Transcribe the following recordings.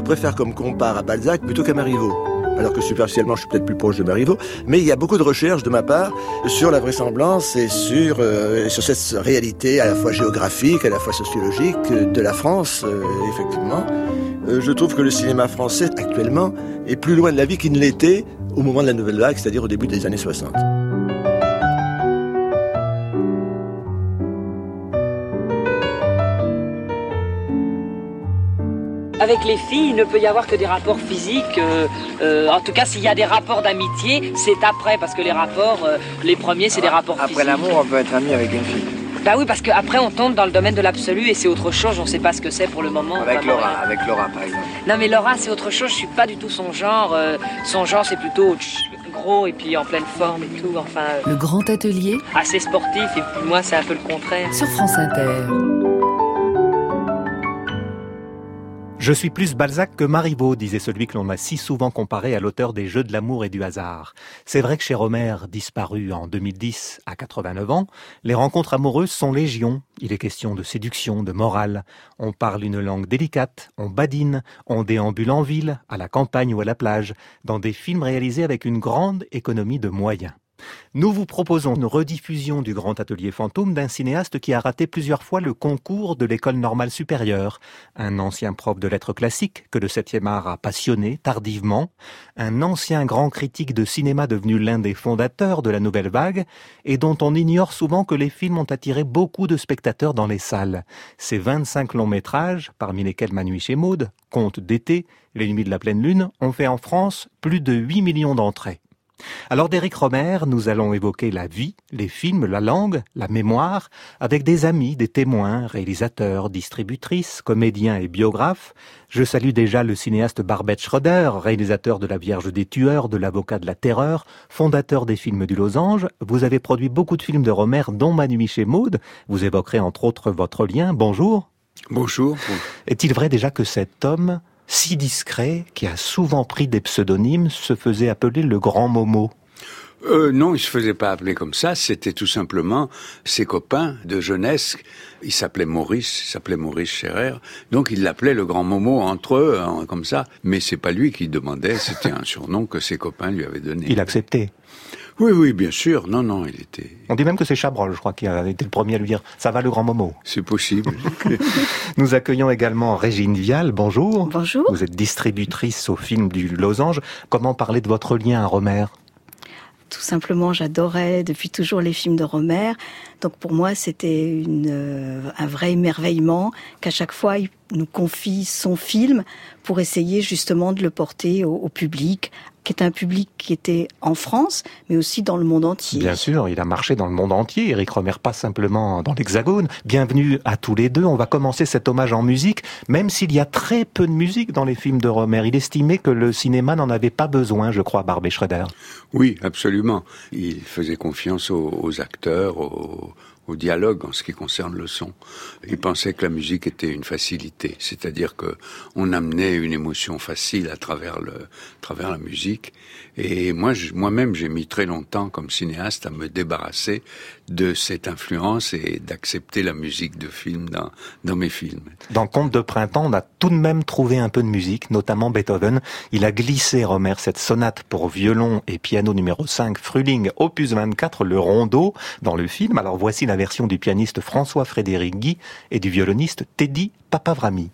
préfère comme compare à Balzac plutôt qu'à Marivaux. Alors que superficiellement, je suis peut-être plus proche de Marivaux, mais il y a beaucoup de recherches de ma part sur la vraisemblance et sur cette réalité à la fois géographique, à la fois sociologique de la France, effectivement. Je trouve que le cinéma français, actuellement, est plus loin de la vie qu'il ne l'était au moment de la Nouvelle Vague, c'est-à-dire au début des années 60. Avec les filles, il ne peut y avoir que des rapports physiques. En tout cas, s'il y a des rapports d'amitié, c'est après, parce que les rapports, les premiers, c'est des rapports physiques. Après l'amour, on peut être ami avec une fille. Bah oui, parce qu'après, on tombe dans le domaine de l'absolu et c'est autre chose. On ne sait pas ce que c'est pour le moment. Avec Laura, par exemple. Non, mais Laura, c'est autre chose. Je suis pas du tout son genre. Son genre, c'est plutôt gros et puis en pleine forme et tout. Enfin. Le grand atelier. Assez sportif et puis moi, c'est un peu le contraire. Sur France Inter. Je suis plus Balzac que Marivaux, disait celui que l'on a si souvent comparé à l'auteur des Jeux de l'amour et du hasard. C'est vrai que chez Rohmer, disparu en 2010 à 89 ans, les rencontres amoureuses sont légion. Il est question de séduction, de morale. On parle une langue délicate, on badine, on déambule en ville, à la campagne ou à la plage, dans des films réalisés avec une grande économie de moyens. Nous vous proposons une rediffusion du Grand Atelier Fantôme d'un cinéaste qui a raté plusieurs fois le concours de l'École normale supérieure. Un ancien prof de lettres classiques que le 7e art a passionné tardivement. Un ancien grand critique de cinéma devenu l'un des fondateurs de la Nouvelle Vague et dont on ignore souvent que les films ont attiré beaucoup de spectateurs dans les salles. Ces 25 longs métrages, parmi lesquels Ma nuit chez Maud, Contes d'été, Les nuits de la pleine lune, ont fait en France plus de 8 millions d'entrées. Alors d'Éric Rohmer, nous allons évoquer la vie, les films, la langue, la mémoire, avec des amis, des témoins, réalisateurs, distributrices, comédiens et biographes. Je salue déjà le cinéaste Barbet Schroeder, réalisateur de La Vierge des tueurs, de L'avocat de la terreur, fondateur des films du Losange. Vous avez produit beaucoup de films de Rohmer, dont Ma nuit chez Maud. Vous évoquerez entre autres votre lien. Bonjour. Bonjour. Est-il vrai déjà que cet homme si discret, qui a souvent pris des pseudonymes, se faisait appeler le Grand Momo? Non, il se faisait pas appeler comme ça. C'était tout simplement ses copains de jeunesse. Il s'appelait Maurice Scherrer. Donc il l'appelait le Grand Momo entre eux, comme ça. Mais c'est pas lui qui demandait. C'était un surnom que ses copains lui avaient donné. Il acceptait. Oui, bien sûr. Non, il était... On dit même que c'est Chabrol, je crois, qui a été le premier à lui dire « ça va le Grand Momo ». C'est possible. Nous accueillons également Régine Vial, bonjour. Bonjour. Vous êtes distributrice au film du Losange. Comment parler de votre lien à Rohmer ? Tout simplement, j'adorais depuis toujours les films de Rohmer. Donc pour moi, c'était un vrai émerveillement qu'à chaque fois, il nous confie son film pour essayer justement de le porter au public, qui est un public qui était en France, mais aussi dans le monde entier. Bien sûr, il a marché dans le monde entier, Éric Rohmer, pas simplement dans l'Hexagone. Bienvenue à tous les deux. On va commencer cet hommage en musique, même s'il y a très peu de musique dans les films de Rohmer. Il estimait que le cinéma n'en avait pas besoin, je crois, Barbet Schroeder. Oui, absolument. Il faisait confiance aux acteurs, au dialogue en ce qui concerne le son. Il pensait que la musique était une facilité, c'est-à-dire que on amenait une émotion facile à travers la musique. Et moi-même, j'ai mis très longtemps comme cinéaste à me débarrasser de cette influence et d'accepter la musique de film dans mes films. Dans Contes de printemps, on a tout de même trouvé un peu de musique, notamment Beethoven. Il a glissé, Rohmer, cette sonate pour violon et piano numéro 5, Frühling, opus 24, le rondo, dans le film. Alors voici la version du pianiste François-Frédéric Guy et du violoniste Teddy Papavrami.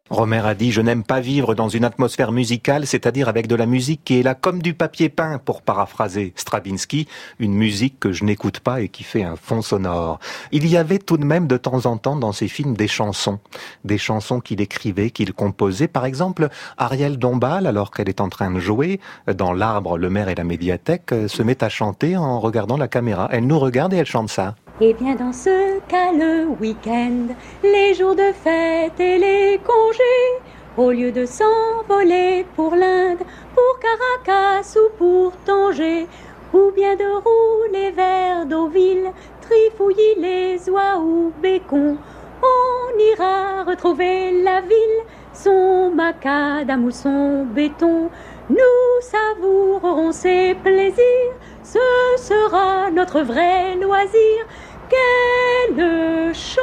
Rohmer a dit « Je n'aime pas vivre dans une atmosphère musicale, c'est-à-dire avec de la musique qui est là comme du papier peint », pour paraphraser Stravinsky, une musique que je n'écoute pas et qui fait un fond sonore. Il y avait tout de même de temps en temps dans ses films des chansons qu'il écrivait, qu'il composait. Par exemple, Ariel Dombal, alors qu'elle est en train de jouer dans L'Arbre, le Maire et la Médiathèque, se met à chanter en regardant la caméra. Elle nous regarde et elle chante ça. Et bien dans ce cas, le week-end, les jours de fête et les congés, au lieu de s'envoler pour l'Inde, pour Caracas ou pour Tanger, ou bien de rouler vers Deauville, Trifouilly, les oies ou Bécon, on ira retrouver la ville, son macadam ou son béton. Nous savourerons ses plaisirs, ce sera notre vrai loisir. Quelle chance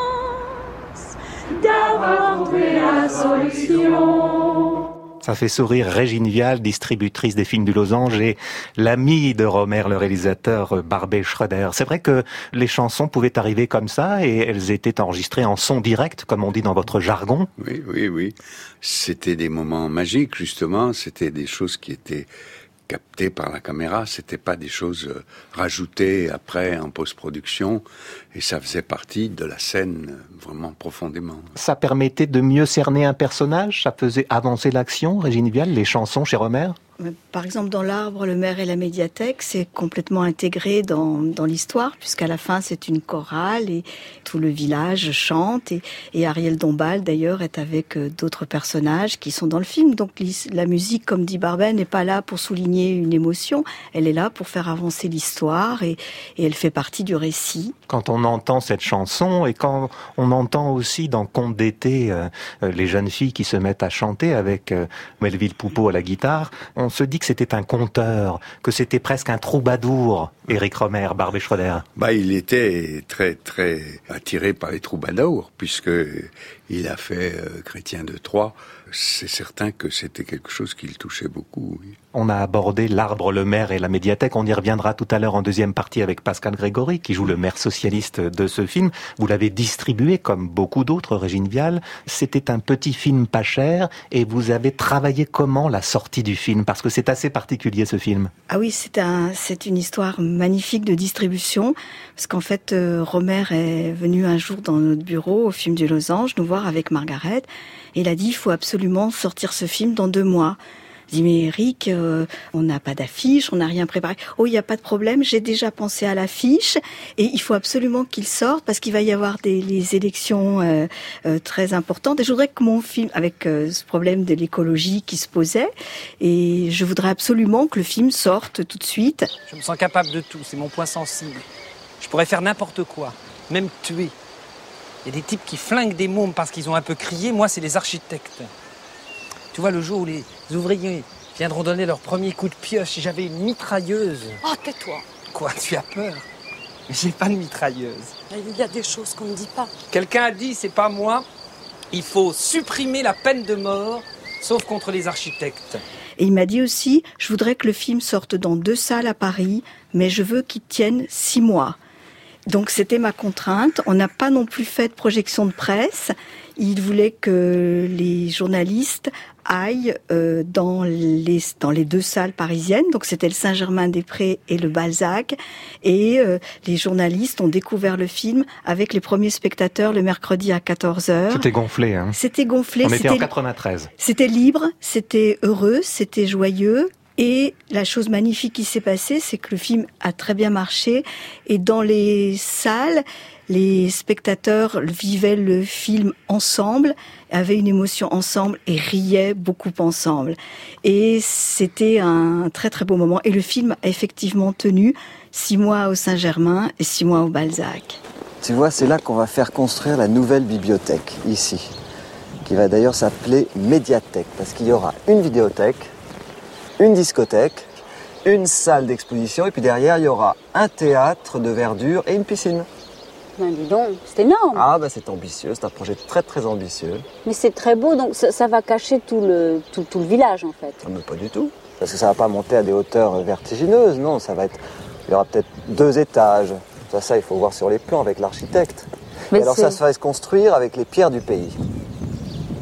d'avoir trouvé la solution. Ça fait sourire Régine Vial, distributrice des films du Losange, et l'ami de Rohmer, le réalisateur Barbet Schroeder. C'est vrai que les chansons pouvaient arriver comme ça et elles étaient enregistrées en son direct, comme on dit dans votre jargon. Oui. C'était des moments magiques, justement. C'était des choses qui étaient captées par la caméra. C'était pas des choses rajoutées après en post-production. Et ça faisait partie de la scène vraiment profondément. Ça permettait de mieux cerner un personnage? Ça faisait avancer l'action, Régine Vial, les chansons chez Rohmer? Par exemple, dans L'Arbre, le Maire et la Médiathèque, c'est complètement intégré dans l'histoire, puisqu'à la fin, c'est une chorale et tout le village chante. Et Ariel Dombal, d'ailleurs, est avec d'autres personnages qui sont dans le film. Donc la musique, comme dit Barbet, n'est pas là pour souligner une émotion. Elle est là pour faire avancer l'histoire et elle fait partie du récit. Quand on entend cette chanson et quand on entend aussi dans Contes d'été les jeunes filles qui se mettent à chanter avec Melville Poupeau à la guitare, on se dit que c'était un conteur, que c'était presque un troubadour, Éric Rohmer, Barbet Schroeder. Il était très très attiré par les troubadours, puisque il a fait Chrétien de Troyes. C'est certain que c'était quelque chose qui le touchait beaucoup. Oui. On a abordé L'Arbre, le Maire et la Médiathèque. On y reviendra tout à l'heure en deuxième partie avec Pascal Grégory, qui joue le maire socialiste de ce film. Vous l'avez distribué comme beaucoup d'autres, Régine Vial. C'était un petit film pas cher et vous avez travaillé comment la sortie du film? Parce que c'est assez particulier ce film. Ah oui, c'est une histoire magnifique de distribution. Parce qu'en fait, Rohmer est venu un jour dans notre bureau au film du Losange nous voir avec Margaret. Et il a dit, il faut absolument sortir ce film dans 2 mois. Je dis, mais Eric, on n'a pas d'affiche, on n'a rien préparé. Oh, il n'y a pas de problème, j'ai déjà pensé à l'affiche et il faut absolument qu'il sorte parce qu'il va y avoir les élections très importantes. Et je voudrais que mon film, avec ce problème de l'écologie qui se posait, et je voudrais absolument que le film sorte tout de suite. Je me sens capable de tout, c'est mon point sensible. Je pourrais faire n'importe quoi, même tuer. Il y a des types qui flinguent des mômes parce qu'ils ont un peu crié, moi c'est les architectes. Tu vois, le jour où les ouvriers viendront donner leur premier coup de pioche, si j'avais une mitrailleuse... Oh, tais-toi. Quoi, tu as peur? Mais j'ai pas de mitrailleuse. Il y a des choses qu'on ne dit pas. Quelqu'un a dit, c'est pas moi, il faut supprimer la peine de mort, sauf contre les architectes. Et il m'a dit aussi, je voudrais que le film sorte dans 2 salles à Paris, mais je veux qu'il tienne 6 mois. Donc c'était ma contrainte. On n'a pas non plus fait de projection de presse. Il voulait que les journalistes aillent dans les 2 salles parisiennes. Donc c'était le Saint-Germain-des-Prés et le Balzac. Et les journalistes ont découvert le film avec les premiers spectateurs le mercredi à 14h. C'était gonflé, hein? C'était gonflé. On était en 93. C'était libre, c'était heureux, c'était joyeux. Et la chose magnifique qui s'est passée, c'est que le film a très bien marché. Et dans les salles, les spectateurs vivaient le film ensemble, avaient une émotion ensemble et riaient beaucoup ensemble. Et c'était un très très beau moment. Et le film a effectivement tenu 6 mois au Saint-Germain et 6 mois au Balzac. Tu vois, c'est là qu'on va faire construire la nouvelle bibliothèque, ici. Qui va d'ailleurs s'appeler Médiathèque, parce qu'il y aura une vidéothèque, une discothèque, une salle d'exposition, et puis derrière, il y aura un théâtre de verdure et une piscine. Ben dis donc, c'est énorme. Ah, c'est ambitieux, c'est un projet très très ambitieux. Mais c'est très beau, donc ça va cacher tout le village, en fait. Ah, mais pas du tout, parce que ça va pas monter à des hauteurs vertigineuses, non, ça va être... Il y aura peut-être 2 étages. Ça, il faut voir sur les plans avec l'architecte. Et alors ça va se construire avec les pierres du pays.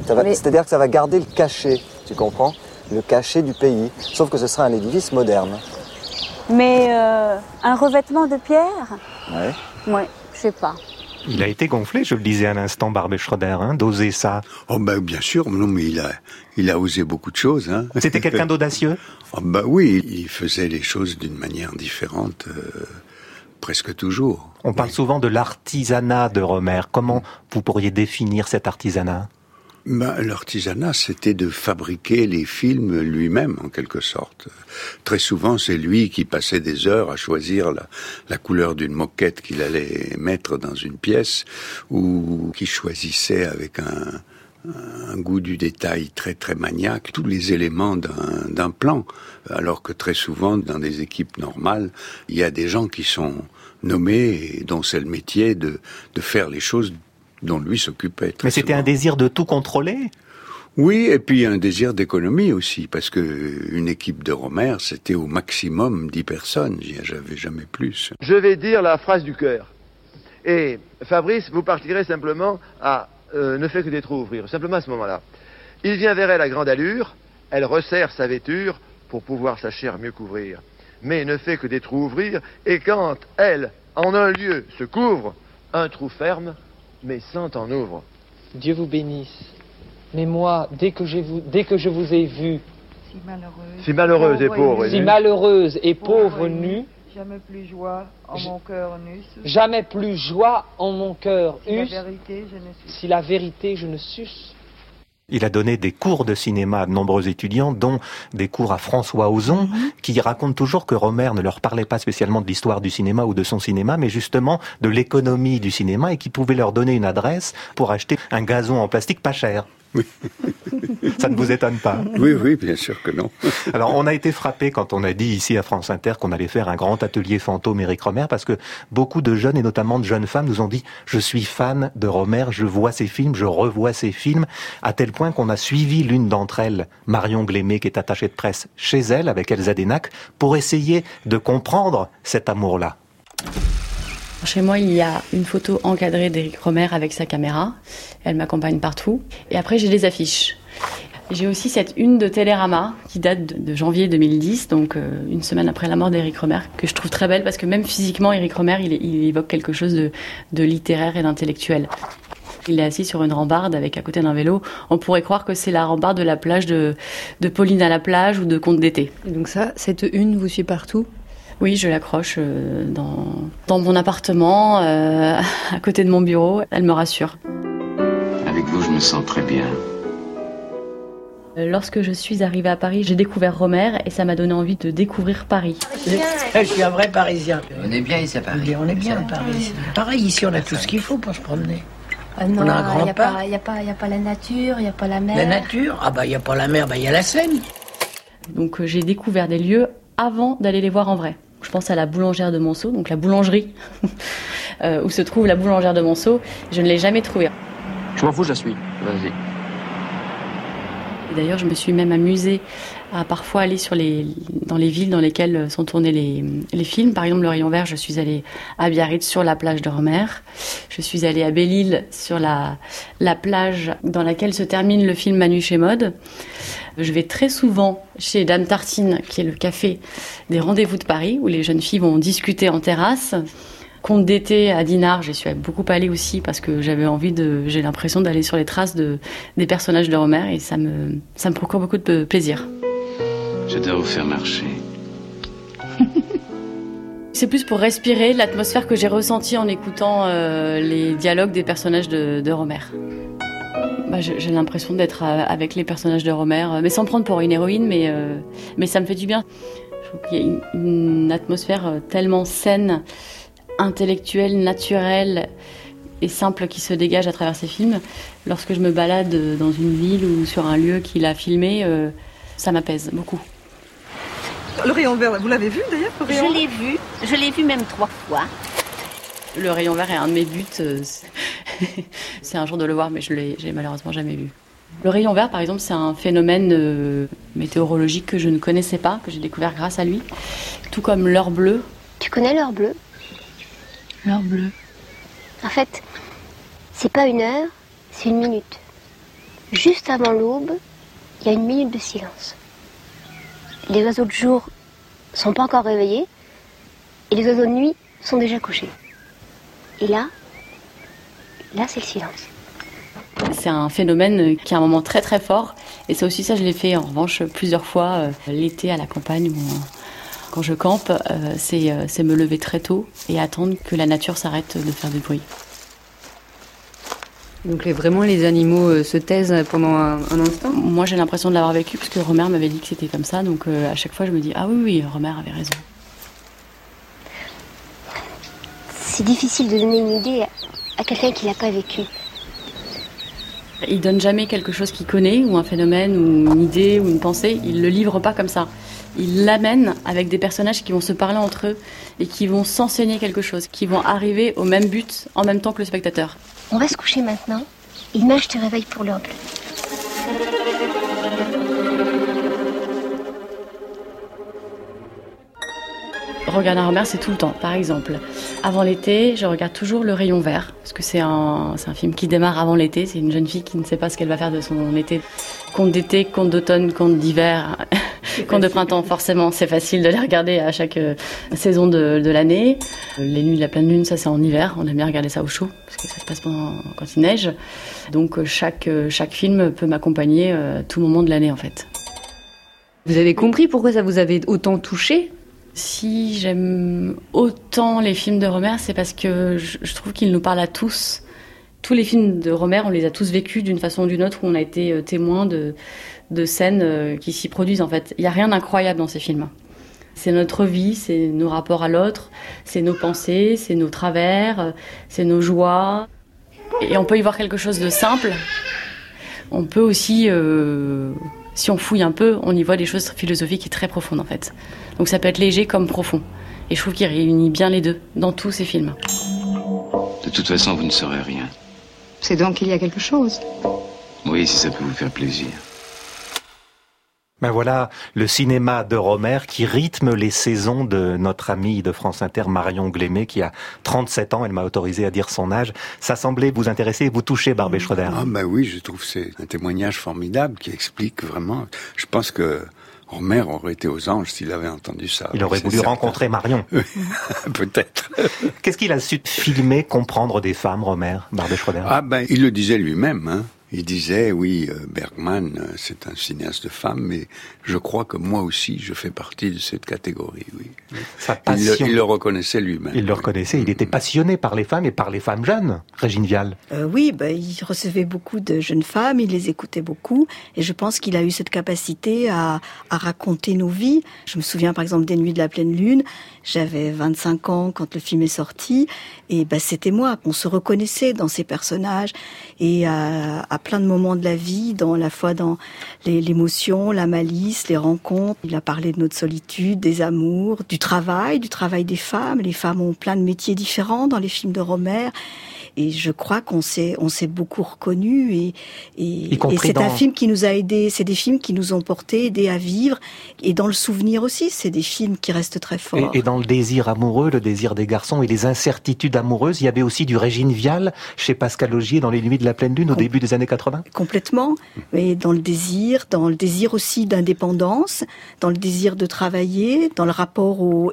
C'est-à-dire que ça va garder le cachet, tu comprends? Le cachet du pays, sauf que ce sera un édifice moderne. Mais un revêtement de pierre? Ouais. Ouais, je sais pas. Il a été gonflé, je le disais à l'instant, Barbet Schroeder, d'oser ça. Oh ben bien sûr, non mais il a osé beaucoup de choses. Hein. C'était quelqu'un d'audacieux? Oh ben oui, il faisait les choses d'une manière différente, presque toujours. On parle souvent de l'artisanat de Rohmer. Comment vous pourriez définir cet artisanat? L'artisanat, c'était de fabriquer les films lui-même, en quelque sorte. Très souvent, c'est lui qui passait des heures à choisir la couleur d'une moquette qu'il allait mettre dans une pièce, ou qui choisissait avec un goût du détail très très maniaque tous les éléments d'un plan. Alors que très souvent, dans des équipes normales, il y a des gens qui sont nommés et dont c'est le métier de faire les choses dont lui s'occupait. Mais c'était un désir de tout contrôler? Oui, et puis un désir d'économie aussi, parce que une équipe de Rohmer, c'était au maximum 10 personnes, j'avais jamais plus. Je vais dire la phrase du cœur. Et Fabrice, vous partirez simplement à ne fait que des trous ouvrir, simplement à ce moment-là. Il vient vers elle à grande allure, elle resserre sa vêture pour pouvoir sa chair mieux couvrir. Mais ne fait que des trous ouvrir, et quand elle, en un lieu, se couvre, un trou ferme, mais 100 en ouvre. Dieu vous bénisse. Mais moi, dès que je vous ai vu, si malheureuse et pauvre, si malheureuse et pauvre nue, jamais plus joie en mon cœur n'eusse. Jamais plus joie en mon cœur eusse. Si la vérité je ne suce. Il a donné des cours de cinéma à de nombreux étudiants, dont des cours à François Ozon, qui raconte toujours que Rohmer ne leur parlait pas spécialement de l'histoire du cinéma ou de son cinéma, mais justement de l'économie du cinéma, et qui pouvait leur donner une adresse pour acheter un gazon en plastique pas cher. Oui. Ça ne vous étonne pas? Oui, bien sûr que non. Alors, on a été frappé quand on a dit ici à France Inter qu'on allait faire un grand atelier fantôme Éric Rohmer, parce que beaucoup de jeunes, et notamment de jeunes femmes, nous ont dit « Je suis fan de Rohmer, je vois ses films, je revois ses films », à tel point qu'on a suivi l'une d'entre elles, Marion Glémé, qui est attachée de presse chez elle, avec Elsa Denac, pour essayer de comprendre cet amour-là. Chez moi, il y a une photo encadrée d'Éric Rohmer avec sa caméra. Elle m'accompagne partout. Et après, j'ai des affiches. J'ai aussi cette une de Télérama qui date de janvier 2010, donc une semaine après la mort d'Éric Rohmer, que je trouve très belle parce que même physiquement, Éric Rohmer, il évoque quelque chose de littéraire et d'intellectuel. Il est assis sur une rambarde avec à côté d'un vélo. On pourrait croire que c'est la rambarde de la plage de Pauline à la plage ou de Conte d'été. Et donc ça, cette une vous suit partout ? Oui, je l'accroche dans mon appartement, à côté de mon bureau. Elle me rassure. Avec vous, je me sens très bien. Lorsque je suis arrivée à Paris, j'ai découvert Rohmer et ça m'a donné envie de découvrir Paris. Je suis un vrai Parisien. On est bien ici à Paris. On est bien à Paris. Pareil, ici, on a tout ce qu'il faut pour se promener. Ah non, on a un grand parc. Il n'y a pas la nature, il n'y a pas la mer. La nature? Ah bah, il n'y a pas la mer, il y a la Seine. Donc j'ai découvert des lieux avant d'aller les voir en vrai. Je pense à la boulangère de Monceau, donc la boulangerie où se trouve la boulangère de Monceau. Je ne l'ai jamais trouvée. Je m'en fous, je la suis. Vas-y. Et d'ailleurs, je me suis même amusée à parfois aller dans les villes dans lesquelles sont tournés les films. Par exemple, Le Rayon Vert, je suis allée à Biarritz sur la plage de Rohmer. Je suis allée à Belle-Île sur la plage dans laquelle se termine le film Manu chez Maude. Je vais très souvent chez Dame Tartine, qui est le café des rendez-vous de Paris, où les jeunes filles vont discuter en terrasse. Conte d'été à Dinard, j'y suis beaucoup allée aussi parce que j'ai l'impression d'aller sur les traces des personnages de Rohmer et ça me procure beaucoup de plaisir. Je dois vous faire marcher. C'est plus pour respirer l'atmosphère que j'ai ressentie en écoutant les dialogues des personnages de Rohmer. J'ai l'impression d'être avec les personnages de Rohmer, mais sans prendre pour une héroïne, mais ça me fait du bien. Je trouve qu'il y a une atmosphère tellement saine, intellectuelle, naturelle et simple qui se dégage à travers ces films. Lorsque je me balade dans une ville ou sur un lieu qu'il a filmé, ça m'apaise beaucoup. Le Rayon Vert, vous l'avez vu d'ailleurs? Je l'ai vu même 3 fois. Le Rayon Vert est un de mes buts. C'est un jour de le voir, mais j'ai malheureusement jamais vu. Le Rayon Vert, par exemple, c'est un phénomène météorologique que je ne connaissais pas, que j'ai découvert grâce à lui. Tout comme l'heure bleue. Tu connais l'heure bleue? L'heure bleue. En fait, c'est pas une heure, c'est une minute. juste avant l'aube, il y a une minute de silence. Les oiseaux de jour sont pas encore réveillés et les oiseaux de nuit sont déjà couchés. Et là c'est le silence. C'est un phénomène qui a un moment très très fort. Et ça aussi, ça je l'ai fait en revanche plusieurs fois l'été à la campagne ou quand je campe. C'est me lever très tôt et attendre que la nature s'arrête de faire du bruit. Donc vraiment les animaux se taisent pendant un instant? Moi j'ai l'impression de l'avoir vécu parce que Rohmer m'avait dit que c'était comme ça. Donc à chaque fois je me dis ah oui, Rohmer avait raison. C'est difficile de donner une idée à quelqu'un qui l'a pas vécu. Il donne jamais quelque chose qu'il connaît, ou un phénomène, ou une idée, ou une pensée. Il le livre pas comme ça. Il l'amène avec des personnages qui vont se parler entre eux et qui vont s'enseigner quelque chose, qui vont arriver au même but en même temps que le spectateur. On va se coucher maintenant. Et demain, je te réveille pour l'heure bleue. Regarder un Rohmer, c'est tout le temps. Par exemple, avant l'été, je regarde toujours Le Rayon Vert, parce que c'est un film qui démarre avant l'été. C'est une jeune fille qui ne sait pas ce qu'elle va faire de son été. Conte d'été, conte d'automne, conte d'hiver, conte de printemps, forcément. C'est facile de les regarder à chaque saison de l'année. Les nuits de la pleine lune, ça c'est en hiver. On aime bien regarder ça au chaud, parce que ça se passe quand il neige. Donc chaque film peut m'accompagner tout moment de l'année, en fait. Vous avez compris pourquoi ça vous avait autant touché ? Si j'aime autant les films de Rohmer, c'est parce que je trouve qu'ils nous parlent à tous. Tous les films de Rohmer, on les a tous vécus d'une façon ou d'une autre, où on a été témoin de scènes qui s'y produisent, en fait. Il n'y a rien d'incroyable dans ces films. C'est notre vie, c'est nos rapports à l'autre, c'est nos pensées, c'est nos travers, c'est nos joies. Et on peut y voir quelque chose de simple. On peut aussi... si on fouille un peu, on y voit des choses philosophiques et très profondes, en fait. Donc ça peut être léger comme profond. Et je trouve qu'il réunit bien les deux dans tous ces films. De toute façon, vous ne saurez rien. C'est donc qu'il y a quelque chose. Oui, si ça peut vous faire plaisir. Ben voilà, le cinéma de Rohmer qui rythme les saisons de notre amie de France Inter, Marion Glémé, qui a 37 ans. Elle m'a autorisé à dire son âge. Ça semblait vous intéresser et vous toucher, Barbé Schroeder. Ah ben oui, je trouve que c'est un témoignage formidable qui explique vraiment... Je pense que Rohmer aurait été aux anges s'il avait entendu ça. Il aurait voulu rencontrer Marion. Peut-être. Qu'est-ce qu'il a su filmer, comprendre des femmes, Rohmer, Barbé Schroeder? Ah ben, il le disait lui-même, hein. Il disait, oui, Bergman, c'est un cinéaste de femme, mais je crois que moi aussi, je fais partie de cette catégorie, oui. Sa passion. Il le reconnaissait lui-même. Il le reconnaissait, il était passionné par les femmes et par les femmes jeunes, Régine Vial. Oui, il recevait beaucoup de jeunes femmes, il les écoutait beaucoup, et je pense qu'il a eu cette capacité à raconter nos vies. Je me souviens par exemple des Nuits de la pleine lune, j'avais 25 ans quand le film est sorti, et c'était moi. On se reconnaissait dans ces personnages, et à plein de moments de la vie, à la fois dans l'émotion, la malice, les rencontres. Il a parlé de notre solitude, des amours, du travail des femmes. Les femmes ont plein de métiers différents dans les films de Rohmer. Et je crois qu'on s'est beaucoup reconnus et c'est un film qui nous a aidés. C'est des films qui nous ont aidés à vivre, et dans le souvenir aussi. C'est des films qui restent très forts. Et dans le désir amoureux, le désir des garçons et les incertitudes amoureuses, il y avait aussi du Régine Vial chez Pascal Augier dans Les Nuits de la pleine lune au début des années 80. Complètement. Mais dans le désir aussi d'indépendance, dans le désir de travailler, dans le rapport aux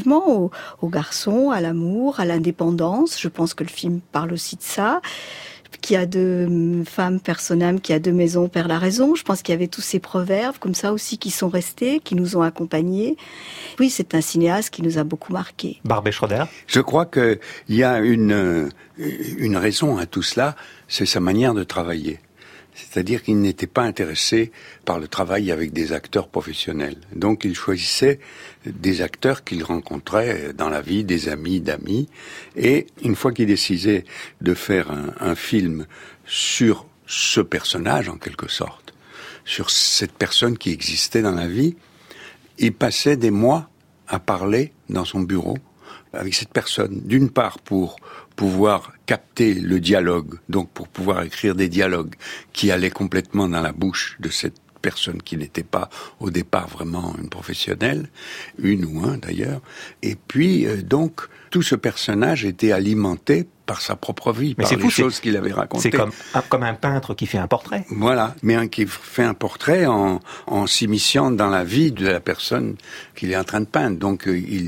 garçons, à l'amour, à l'indépendance. Je pense que le film parle aussi de ça. Qui a deux femmes, personne âme, qui a deux maisons, perd la raison. Je pense qu'il y avait tous ces proverbes comme ça aussi qui sont restés, qui nous ont accompagnés. Oui, c'est un cinéaste qui nous a beaucoup marqués. Barbé Schroeder. Je crois qu'il y a une raison à tout cela, c'est sa manière de travailler. C'est-à-dire qu'il n'était pas intéressé par le travail avec des acteurs professionnels. Donc il choisissait des acteurs qu'il rencontrait dans la vie, des amis d'amis. Et une fois qu'il décidait de faire un film sur ce personnage, en quelque sorte, sur cette personne qui existait dans la vie, il passait des mois à parler dans son bureau avec cette personne. D'une part pour pouvoir capter le dialogue, donc pour pouvoir écrire des dialogues qui allaient complètement dans la bouche de cette personne qui n'était pas au départ vraiment une professionnelle, une ou un d'ailleurs. Et puis donc tout ce personnage était alimenté par sa propre vie, par les choses qu'il avait racontées. C'est comme un peintre qui fait un portrait. Voilà, mais qui fait un portrait en s'immisçant dans la vie de la personne qu'il est en train de peindre. Donc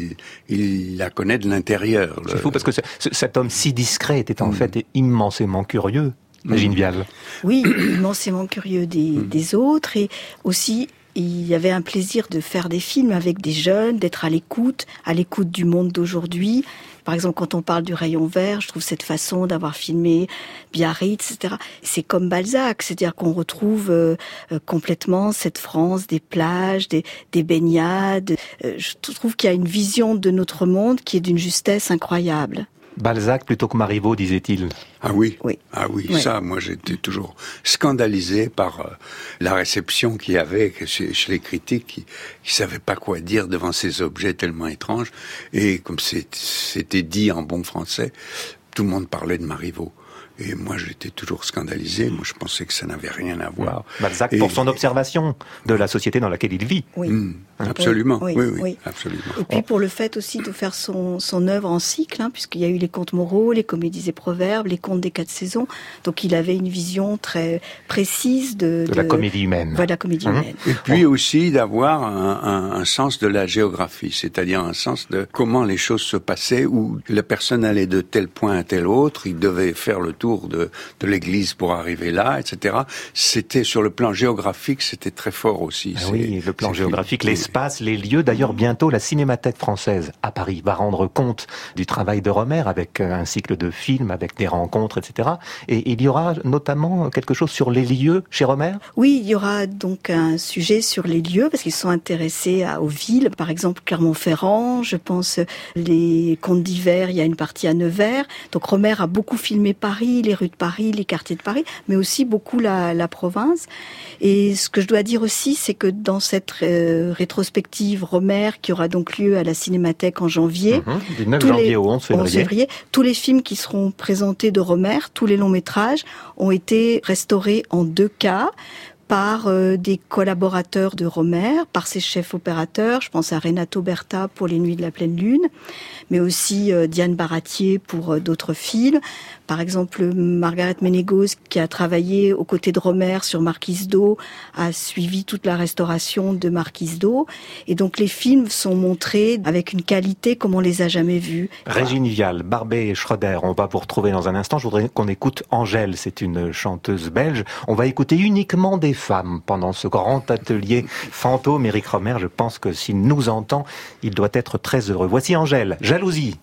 il la connaît de l'intérieur. C'est fou parce que cet homme si discret était en fait immensément curieux, Régine Vial. Oui, immensément curieux des autres, et aussi il y avait un plaisir de faire des films avec des jeunes, d'être à l'écoute du monde d'aujourd'hui. Par exemple, quand on parle du Rayon Vert, je trouve cette façon d'avoir filmé Biarritz, etc. C'est comme Balzac, c'est-à-dire qu'on retrouve complètement cette France des plages, des baignades. Je trouve qu'il y a une vision de notre monde qui est d'une justesse incroyable. Balzac plutôt que Marivaux, disait-il. Ah oui, oui. Ah oui, oui. Ça, moi j'étais toujours scandalisé par la réception qu'il y avait chez les critiques qui savaient pas quoi dire devant ces objets tellement étranges. Et comme c'était dit en bon français, tout le monde parlait de Marivaux. Et moi, j'étais toujours scandalisé. Moi, je pensais que ça n'avait rien à voir. Balzac, pour son observation de la société dans laquelle il vit. Oui. Absolument. Oui. Absolument. Et puis, pour le fait aussi de faire son œuvre en cycle, puisqu'il y a eu les contes moraux, les comédies et proverbes, les contes des 4 saisons. Donc, il avait une vision très précise de la comédie humaine. Voilà, la comédie humaine. Et puis aussi d'avoir un sens de la géographie, c'est-à-dire un sens de comment les choses se passaient, où la personne allait de tel point à tel autre, il devait faire le tour de l'église pour arriver là, etc. C'était sur le plan géographique, c'était très fort aussi. Oui, le plan géographique, l'espace, les lieux. D'ailleurs, bientôt, la Cinémathèque française à Paris va rendre compte du travail de Rohmer avec un cycle de films, avec des rencontres, etc. Et il y aura notamment quelque chose sur les lieux chez Rohmer ? Oui, il y aura donc un sujet sur les lieux, parce qu'ils sont intéressés aux villes. Par exemple, Clermont-Ferrand, je pense les contes d'hiver, il y a une partie à Nevers. Donc Rohmer a beaucoup filmé Paris, les rues de Paris, les quartiers de Paris, mais aussi beaucoup la province. Et ce que je dois dire aussi, c'est que dans cette rétrospective Rohmer, qui aura donc lieu à la Cinémathèque en janvier, du 9 janvier au 11 février, tous les films qui seront présentés de Rohmer, tous les longs métrages, ont été restaurés en 2 cas, par des collaborateurs de Rohmer, par ses chefs opérateurs. Je pense à Renato Berta pour Les Nuits de la pleine lune, mais aussi Diane Baratier pour d'autres films. Par exemple, Margaret Ménégoz, qui a travaillé aux côtés de Rohmer sur Marquise d'O, a suivi toute la restauration de Marquise d'O. Et donc les films sont montrés avec une qualité comme on les a jamais vus. Régine Vial, Barbet et Schroeder, on va vous retrouver dans un instant. Je voudrais qu'on écoute Angèle, c'est une chanteuse belge. On va écouter uniquement des femmes pendant ce grand atelier fantôme. Éric Rohmer, je pense que s'il nous entend, il doit être très heureux. Voici Angèle, Jalousie.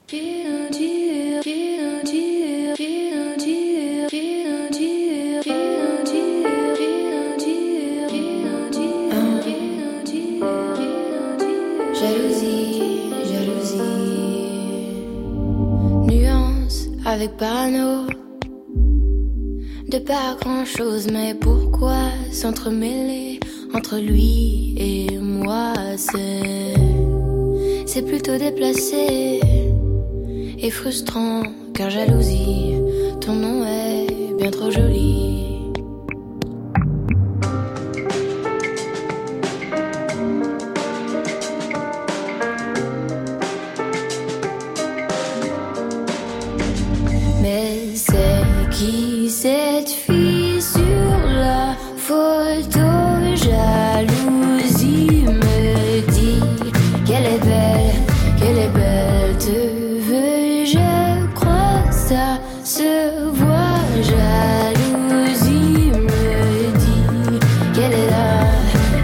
Jalousie, nuance avec parano, de pas grand chose, mais pourquoi s'entremêler entre lui et moi? C'est plutôt déplacé et frustrant, car jalousie, ton nom est bien trop joli. Mais c'est qui cette fille sur la photo? Jalousie me dit qu'elle est belle, te veux, je crois, ça se voit. Jalousie me dit qu'elle est là,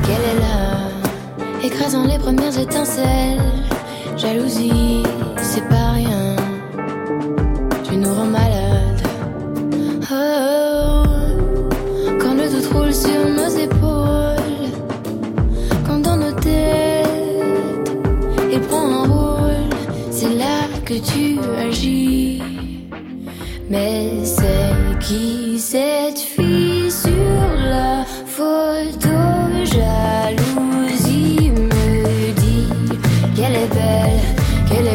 écrasant les premières étincelles. Jalousie, c'est pas rien, tu nous rends malade. Oh, quand le doute roule sur nos épaules, quand dans nos têtes il prend un rôle, c'est là que tu agis. Mais c'est qui cette fille sur la photo? Jalousie me dit qu'elle est belle,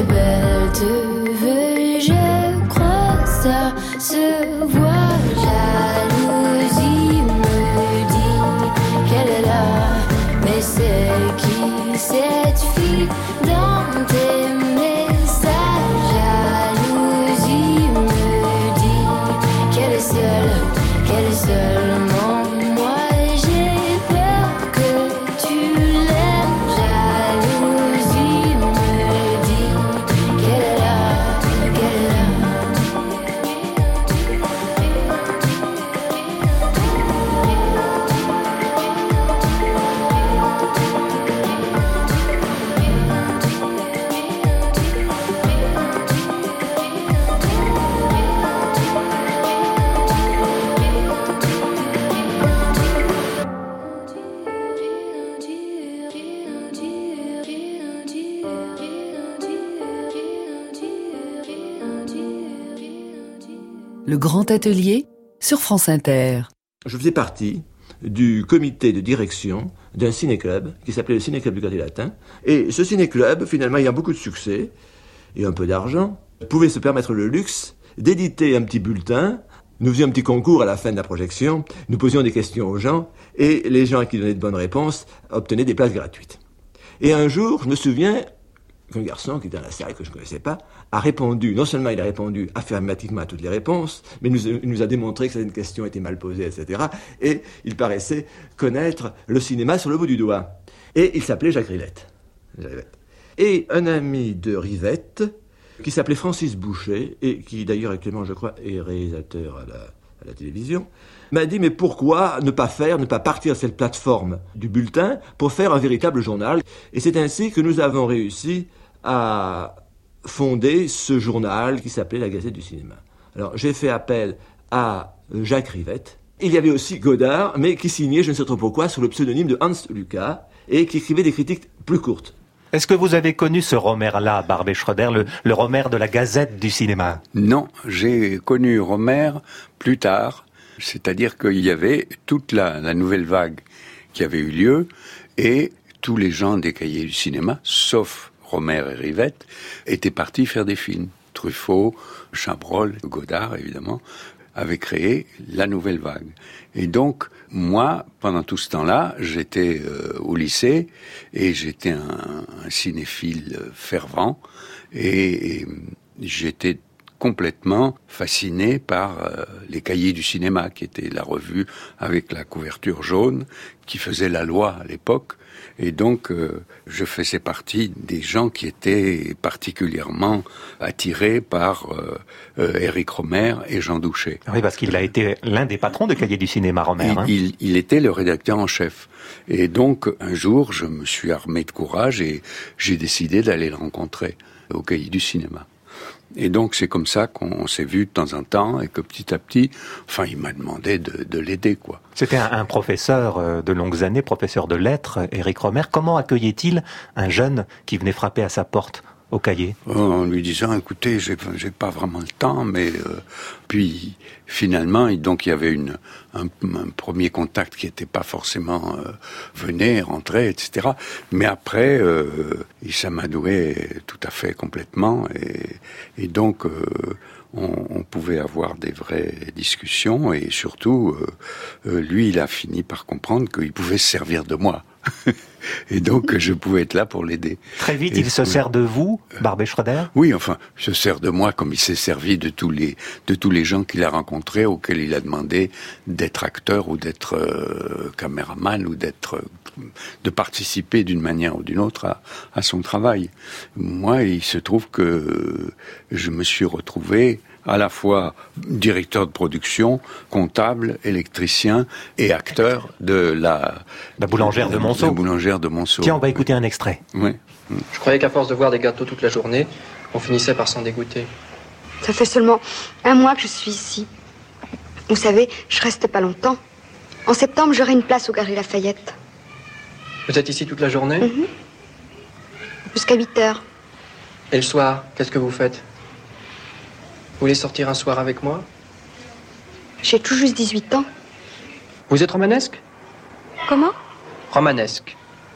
Le Grand Atelier sur France Inter. Je faisais partie du comité de direction d'un ciné-club qui s'appelait le Ciné-Club du Quartier Latin. Et ce ciné-club, finalement, ayant beaucoup de succès et un peu d'argent, pouvait se permettre le luxe d'éditer un petit bulletin. Nous faisions un petit concours à la fin de la projection, nous posions des questions aux gens, et les gens qui donnaient de bonnes réponses obtenaient des places gratuites. Et un jour, je me souviens qu'un garçon qui était dans la salle, que je ne connaissais pas, a répondu, non seulement il a répondu affirmativement à toutes les réponses, mais il nous a démontré que certaines questions étaient mal posées, etc. Et il paraissait connaître le cinéma sur le bout du doigt. Et il s'appelait Jacques Rivette. Et un ami de Rivette, qui s'appelait Francis Boucher, et qui d'ailleurs actuellement, je crois, est réalisateur à la télévision, m'a dit, mais pourquoi ne pas partir de cette plateforme du bulletin pour faire un véritable journal? Et c'est ainsi que nous avons réussi à fonder ce journal qui s'appelait La Gazette du Cinéma. Alors, j'ai fait appel à Jacques Rivette. Il y avait aussi Godard, mais qui signait, je ne sais trop pourquoi, sous le pseudonyme de Hans Lucas, et qui écrivait des critiques plus courtes. Est-ce que vous avez connu ce Romer-là, Barbet Schroeder, le Romer de la Gazette du Cinéma? Non, j'ai connu Romer plus tard, c'est-à-dire qu'il y avait toute la nouvelle vague qui avait eu lieu, et tous les gens des cahiers du cinéma, sauf Romer et Rivette, étaient partis faire des films. Truffaut, Chabrol, Godard, évidemment, avaient créé la nouvelle vague. Et donc, moi, pendant tout ce temps-là, j'étais au lycée, et j'étais un cinéphile fervent, et j'étais complètement fasciné par les cahiers du cinéma, qui était la revue avec la couverture jaune, qui faisait la loi à l'époque. Et donc, je faisais partie des gens qui étaient particulièrement attirés par Éric Rohmer et Jean Douchet. Oui, parce qu'il a été l'un des patrons de Cahiers du Cinéma, Rohmer. Il était le rédacteur en chef. Et donc, un jour, je me suis armé de courage et j'ai décidé d'aller le rencontrer au Cahiers du Cinéma. Et donc, c'est comme ça qu'on s'est vu de temps en temps et que petit à petit, enfin, il m'a demandé de l'aider, quoi. C'était un professeur de longues années, professeur de lettres, Éric Rohmer. Comment accueillait-il un jeune qui venait frapper à sa porte au Cahier? En lui disant, écoutez, j'ai pas vraiment le temps, mais puis finalement, donc il y avait un premier contact qui était pas forcément venez, rentrez, etc. Mais après, il s'amadouait tout à fait complètement, et donc on pouvait avoir des vraies discussions, et surtout, lui, il a fini par comprendre qu'il pouvait se servir de moi. Et donc, je pouvais être là pour l'aider. Très vite, il se sert de vous, Barbet Schroeder? Oui, enfin, il se sert de moi comme il s'est servi de tous les gens qu'il a rencontrés, auxquels il a demandé d'être acteur ou d'être caméraman ou de participer d'une manière ou d'une autre à son travail. Moi, il se trouve que je me suis retrouvé à la fois directeur de production, comptable, électricien et acteur de la boulangère de Monceau. La boulangère de Monceau. Tiens, on va écouter un extrait. Oui. Je croyais qu'à force de voir des gâteaux toute la journée, on finissait par s'en dégoûter. Ça fait seulement 1 mois que je suis ici. Vous savez, je reste pas longtemps. En septembre, j'aurai une place au Galeries Lafayette. Vous êtes ici toute la journée? Jusqu'à 8h. Et le soir, qu'est-ce que vous faites? Vous voulez sortir un soir avec moi? J'ai tout juste 18 ans. Vous êtes romanesque? Comment? Romanesque.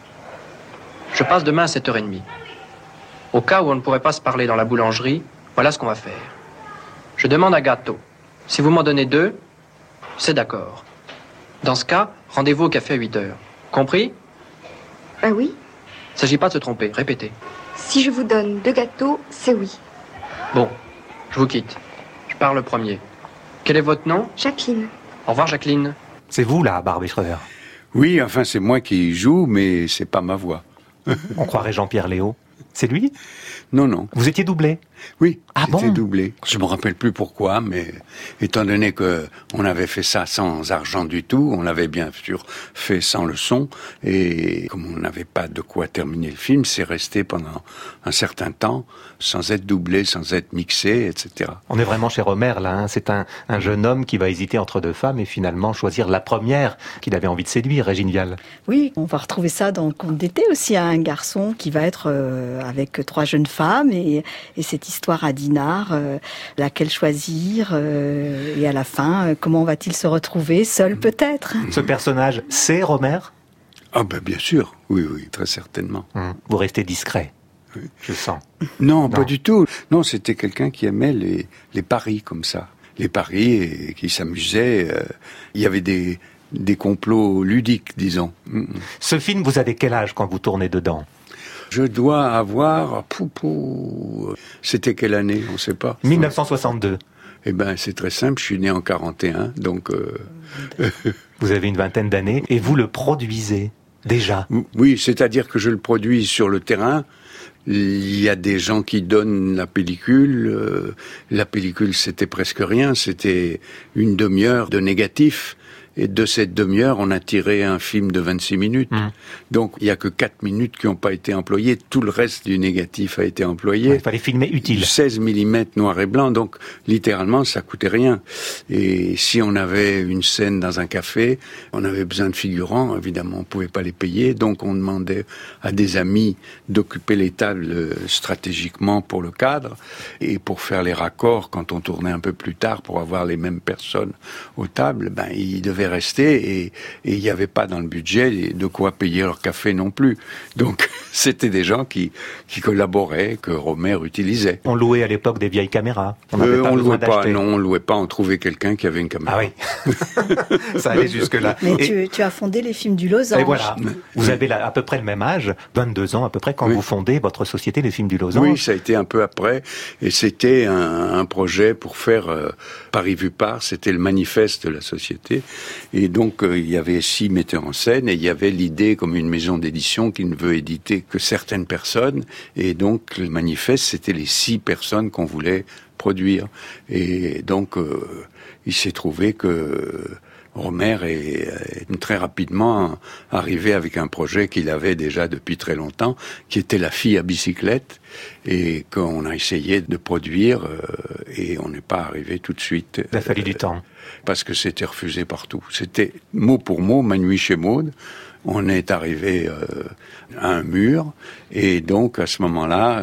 Je passe demain à 7h30. Au cas où on ne pourrait pas se parler dans la boulangerie, voilà ce qu'on va faire. Je demande un gâteau. Si vous m'en donnez 2, c'est d'accord. Dans ce cas, rendez-vous au café à 8h. Compris? Ah oui. Il ne s'agit pas de se tromper, répétez. Si je vous donne 2 gâteaux, c'est oui. Bon, je vous quitte. Je pars le premier. Quel est votre nom? Jacqueline. Au revoir, Jacqueline. C'est vous, là, Barbet Schroeder? Oui, enfin, c'est moi qui joue, mais c'est pas ma voix. On croirait Jean-Pierre Léaud. C'est lui? Non, non. Vous étiez doublé? Oui, ah j'étais bon doublé. Je me rappelle plus pourquoi, mais étant donné que on avait fait ça sans argent du tout, on l'avait bien sûr fait sans le son, et comme on n'avait pas de quoi terminer le film, c'est resté pendant un certain temps sans être doublé, sans être mixé, etc. On est vraiment chez Rohmer, là. Hein. C'est un jeune homme qui va hésiter entre 2 femmes et finalement choisir la première qu'il avait envie de séduire, Régine Vial. Oui, on va retrouver ça dans le conte d'été aussi, un garçon qui va être avec 3 jeunes femmes et cette histoire à Dinard, laquelle choisir et à la fin, comment va-t-il se retrouver seul peut-être? Ce personnage, c'est Rohmer? Ah ben bien sûr, oui, très certainement. Vous restez discret, je sens. Non, pas du tout. Non, c'était quelqu'un qui aimait les paris comme ça. Les paris et qui s'amusait. Il y avait des complots ludiques, disons. Ce film, vous avez quel âge quand vous tournez dedans? Je dois avoir... C'était quelle année? On ne sait pas. 1962. Eh ben, c'est très simple, je suis né en 41, donc... Vous avez une vingtaine d'années et vous le produisez déjà? Oui, c'est-à-dire que je le produis sur le terrain. Il y a des gens qui donnent la pellicule. La pellicule, c'était presque rien. C'était une demi-heure de négatif. Et de cette demi-heure, on a tiré un film de 26 minutes. Donc, il n'y a que 4 minutes qui n'ont pas été employées. Tout le reste du négatif a été employé. Il fallait filmer utile. 16 mm noir et blanc. Donc, littéralement, ça coûtait rien. Et si on avait une scène dans un café, on avait besoin de figurants. Évidemment, on ne pouvait pas les payer. Donc, on demandait à des amis d'occuper les tables stratégiquement pour le cadre et pour faire les raccords quand on tournait un peu plus tard pour avoir les mêmes personnes aux tables. Ben, ils devaient rester et il n'y avait pas dans le budget de quoi payer leur café non plus. Donc c'était des gens qui collaboraient, que Rohmer utilisait. On louait à l'époque des vieilles caméras. On louait pas, non, on louait pas, on trouvait quelqu'un qui avait une caméra. Ah oui, ça allait jusque-là. Mais tu as fondé les films du Losange. Et voilà, vous avez à peu près le même âge, 22 ans à peu près, quand vous fondez votre société, les films du Losange. Oui, ça a été un peu après, et c'était un projet pour faire Paris vu par, c'était le manifeste de la société. Et donc, il y avait 6 metteurs en scène et il y avait l'idée comme une maison d'édition qui ne veut éditer que certaines personnes. Et donc, le manifeste, c'était les 6 personnes qu'on voulait produire. Et donc, il s'est trouvé que Rohmer est très rapidement arrivé avec un projet qu'il avait déjà depuis très longtemps, qui était La fille à bicyclette, et qu'on a essayé de produire, et on n'est pas arrivé tout de suite. Il a fallu du temps. Parce que c'était refusé partout. C'était mot pour mot, Ma nuit chez Maud. On est arrivé à un mur, et donc à ce moment-là,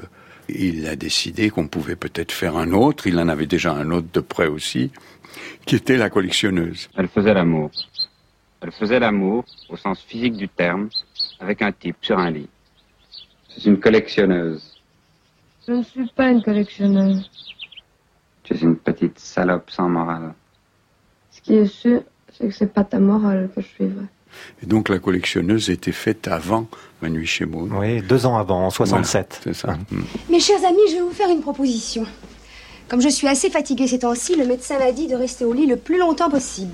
il a décidé qu'on pouvait peut-être faire un autre. Il en avait déjà un autre de près aussi, qui était La collectionneuse. Elle faisait l'amour. Elle faisait l'amour, au sens physique du terme, avec un type sur un lit. C'est une collectionneuse. Je ne suis pas une collectionneuse. Tu es une petite salope sans morale. Ce qui est sûr, c'est que c'est pas ta morale que je suivrai. Et donc La collectionneuse était faite avant Ma nuit chez Maud. Oui, 2 ans avant, en 67. Voilà, c'est ça. Mes chers amis, je vais vous faire une proposition. Comme je suis assez fatiguée ces temps-ci, le médecin m'a dit de rester au lit le plus longtemps possible.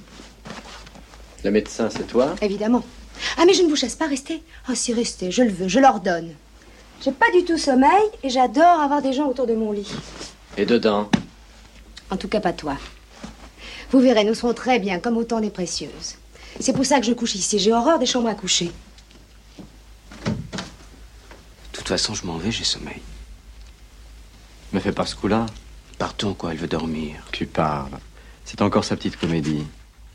Le médecin, c'est toi? Évidemment. Ah, mais je ne vous chasse pas, restez. Ah, si, restez, je le veux, je l'ordonne. J'ai pas du tout sommeil et j'adore avoir des gens autour de mon lit. Et dedans? En tout cas, pas toi. Vous verrez, nous serons très bien, comme au temps des précieuses. C'est pour ça que je couche ici. J'ai horreur des chambres à coucher. De toute façon, je m'en vais, j'ai sommeil. Me fais pas ce coup-là. Partons, quoi, elle veut dormir. Tu parles. C'est encore sa petite comédie.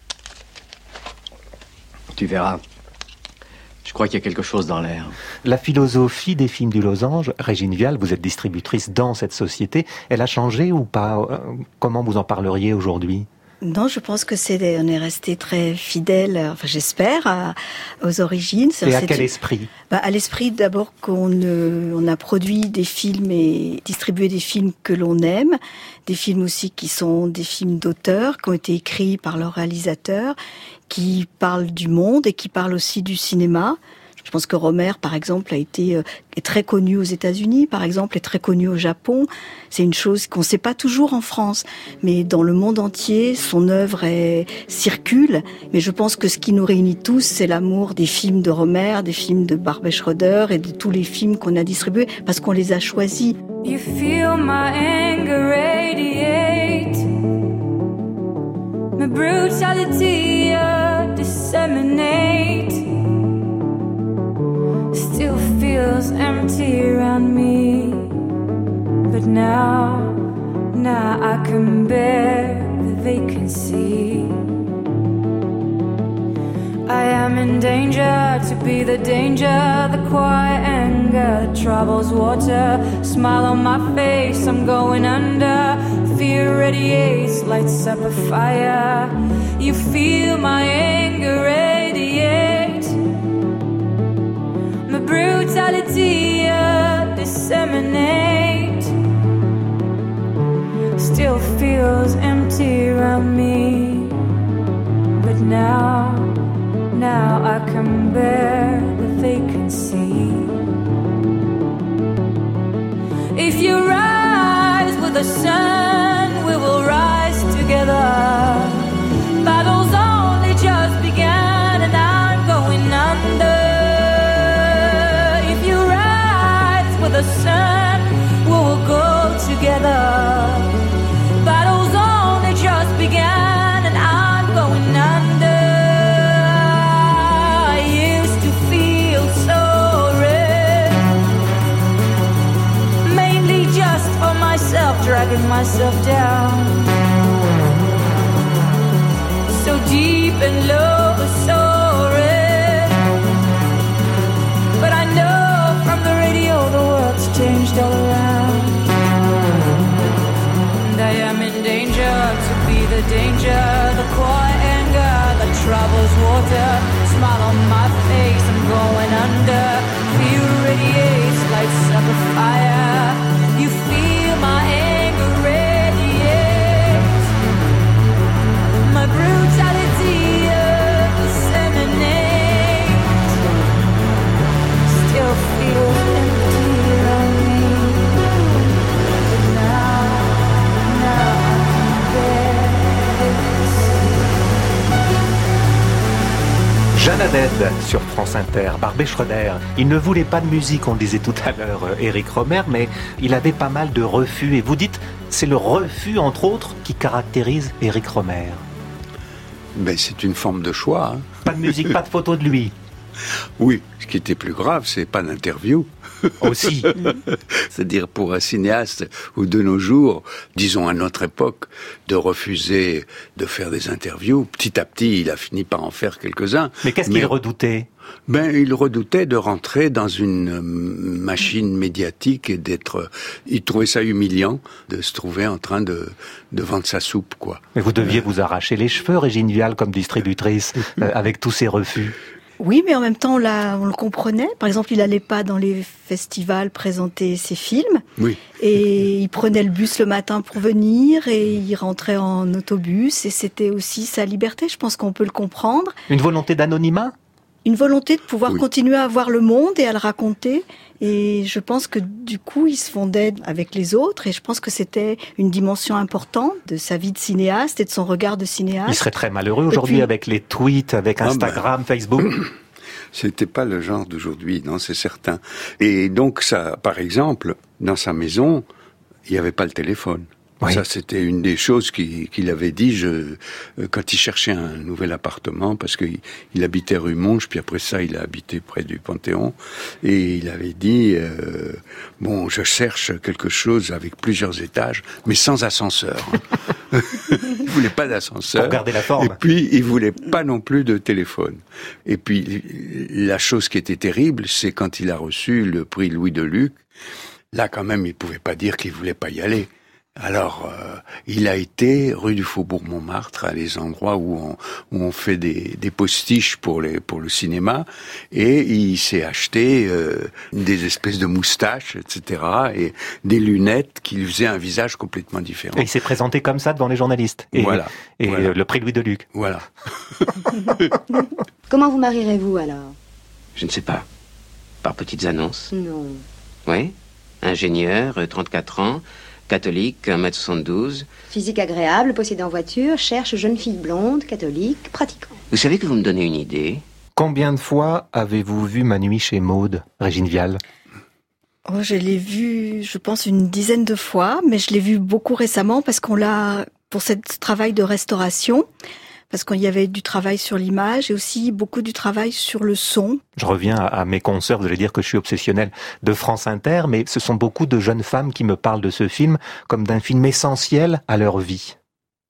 Tu verras. Je crois qu'il y a quelque chose dans l'air. La philosophie des films du Losange, Régine Vial, vous êtes distributrice dans cette société, elle a changé ou pas? Comment vous en parleriez aujourd'hui? Non, je pense que on est resté très fidèle, enfin j'espère, aux origines. Et à quel esprit? À l'esprit d'abord on a produit des films et distribué des films que l'on aime, des films aussi qui sont des films d'auteur, qui ont été écrits par leurs réalisateurs, qui parlent du monde et qui parlent aussi du cinéma. Je pense que Rohmer, par exemple, est très connu aux États-Unis, par exemple, est très connu au Japon. C'est une chose qu'on ne sait pas toujours en France, mais dans le monde entier, son œuvre circule. Mais je pense que ce qui nous réunit tous, c'est l'amour des films de Rohmer, des films de Barbet Schroeder et de tous les films qu'on a distribués, parce qu'on les a choisis. You feel my anger radiate, my brutality disseminate. Still feels empty around me, but now I can bear the vacancy. I am am in danger to be the danger, the quiet anger that troubles water. Smile on my face, I'm going under. Fear radiates, lights up a fire. You feel my anger radiate. My brutality disseminate. Still feels empty around me. But now I can bear the vacancy. If you rise with the sun, we will rise together. Battle's only just begun and I'm going under. If you rise with the sun, we will go together. Battle's only just begun and I'm going under. I used to feel so red, mainly just for myself, dragging myself down. So deep and low, so red. But I know from the radio the world's changed all around. And I am in danger to be the danger, the quiet anger that troubles water. Smile on my face, I'm going under. Fear radiates, lights up a fire. You feel my anger radiate. My brutality disseminate. Still feels empty around me. But now I can bear Jeanne Haddad sur France Inter, Barbé Schroeder. Il ne voulait pas de musique, on le disait tout à l'heure, Éric Rohmer, mais il avait pas mal de refus. Et vous dites, c'est le refus, entre autres, qui caractérise Éric Rohmer. Ben, c'est une forme de choix. Hein. Pas de musique, pas de photo de lui. Oui, ce qui était plus grave, c'est pas d'interview. Aussi. C'est-à-dire pour un cinéaste, ou de nos jours, disons à notre époque, de refuser de faire des interviews. Petit à petit, il a fini par en faire quelques-uns. Mais qu'est-ce qu'il redoutait ? Ben, il redoutait de rentrer dans une machine médiatique et d'être... Il trouvait ça humiliant de se trouver en train de vendre sa soupe, quoi. Mais vous deviez vous arracher les cheveux, Régine Vial, comme distributrice, avec tous ces refus. Oui, mais en même temps, on le comprenait. Par exemple, il n'allait pas dans les festivals présenter ses films. Oui. Et il prenait le bus le matin pour venir et il rentrait en autobus. Et c'était aussi sa liberté. Je pense qu'on peut le comprendre. Une volonté d'anonymat ? Une volonté de pouvoir continuer à voir le monde et à le raconter. Et je pense que du coup, il se fondait avec les autres. Et je pense que c'était une dimension importante de sa vie de cinéaste et de son regard de cinéaste. Il serait très malheureux aujourd'hui avec les tweets, avec Instagram, Facebook. C'était pas le genre d'aujourd'hui, non, c'est certain. Et donc ça, par exemple, dans sa maison, il n'y avait pas le téléphone. Oui. Ça, c'était une des choses qu'il avait dit quand il cherchait un nouvel appartement, parce qu'il habitait rue Monge, puis après ça, il a habité près du Panthéon, et il avait dit, bon, je cherche quelque chose avec plusieurs étages, mais sans ascenseur. Il voulait pas d'ascenseur. Pour garder la forme. Et puis, il voulait pas non plus de téléphone. Et puis, la chose qui était terrible, c'est quand il a reçu le prix Louis Deluc, là, quand même, il pouvait pas dire qu'il voulait pas y aller. Alors, il a été rue du Faubourg-Montmartre, à les endroits où on fait des postiches pour le cinéma, et il s'est acheté des espèces de moustaches, etc., et des lunettes qui lui faisaient un visage complètement différent. Et il s'est présenté comme ça devant les journalistes. Et, voilà. Et voilà. Le prix Louis Deluc. Voilà. Comment vous marierez-vous alors ? Je ne sais pas. Par petites annonces. Non. Oui. Ingénieur, 34 ans. Catholique, 1m72. Physique agréable, possédé en voiture, cherche jeune fille blonde, catholique, pratiquant. Vous savez que vous me donnez une idée ? Combien de fois avez-vous vu Ma nuit chez Maude, Régine Vial ? Oh, je l'ai vu, je pense, une dizaine de fois, mais je l'ai vu beaucoup récemment parce qu'on l'a, pour ce travail de restauration, parce qu'il y avait du travail sur l'image et aussi beaucoup du travail sur le son. Je reviens à mes consoeurs, vous allez dire que je suis obsessionnel de France Inter, mais ce sont beaucoup de jeunes femmes qui me parlent de ce film comme d'un film essentiel à leur vie.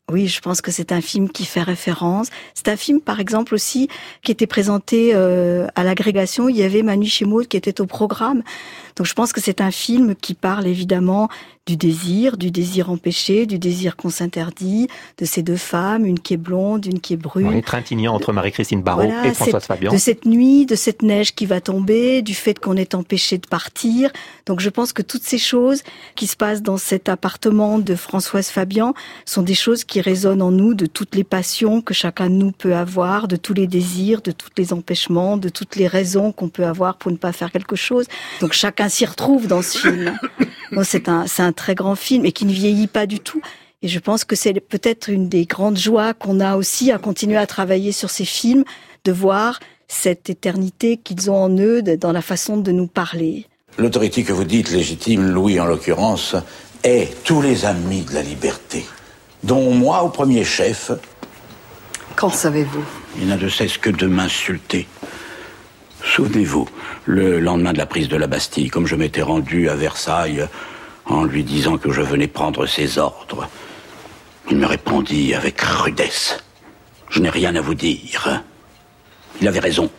Oui, je pense que c'est un film qui fait référence. C'est un film, par exemple, aussi, qui était présenté à l'agrégation. Il y avait Manu Chemaud qui était au programme. Donc je pense que c'est un film qui parle évidemment du désir empêché, du désir qu'on s'interdit, de ces deux femmes, une qui est blonde, une qui est brune. Oui, Trintignant entre Marie-Christine Barrault et Françoise Fabian. De cette nuit, de cette neige qui va tomber, du fait qu'on est empêché de partir. Donc je pense que toutes ces choses qui se passent dans cet appartement de Françoise Fabian sont des choses qui résonnent en nous, de toutes les passions que chacun de nous peut avoir, de tous les désirs, de tous les empêchements, de toutes les raisons qu'on peut avoir pour ne pas faire quelque chose. Donc chacun s'y retrouve dans ce film. Bon, c'est un très grand film et qui ne vieillit pas du tout. Et je pense que c'est peut-être une des grandes joies qu'on a aussi à continuer à travailler sur ces films, de voir cette éternité qu'ils ont en eux dans la façon de nous parler. L'autorité que vous dites légitime, Louis en l'occurrence, est tous les amis de la liberté, dont moi au premier chef. Qu'en savez-vous? Il n'a de cesse que de m'insulter. Souvenez-vous, le lendemain de la prise de la Bastille, comme je m'étais rendu à Versailles en lui disant que je venais prendre ses ordres, il me répondit avec rudesse: « Je n'ai rien à vous dire. » Il avait raison.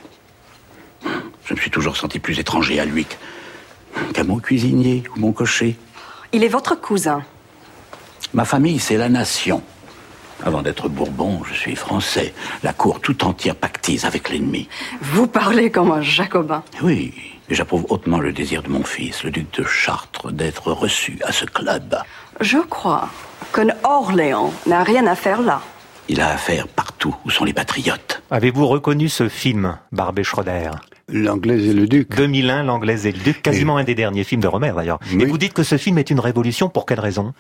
Je me suis toujours senti plus étranger à lui qu'à mon cuisinier ou mon cocher. Il est votre cousin. Ma famille, c'est la nation. Avant d'être Bourbon, je suis français. La cour tout entière pactise avec l'ennemi. Vous parlez comme un jacobin. Oui, et j'approuve hautement le désir de mon fils, le duc de Chartres, d'être reçu à ce club. Je crois qu'un Orléans n'a rien à faire là. Il a affaire partout où sont les patriotes. Avez-vous reconnu ce film, Barbet Schroeder? L'Anglaise et le Duc. 2001, L'Anglaise et le Duc, quasiment un des derniers films de Rohmer d'ailleurs. Oui. Et vous dites que ce film est une révolution, pour quelle raison?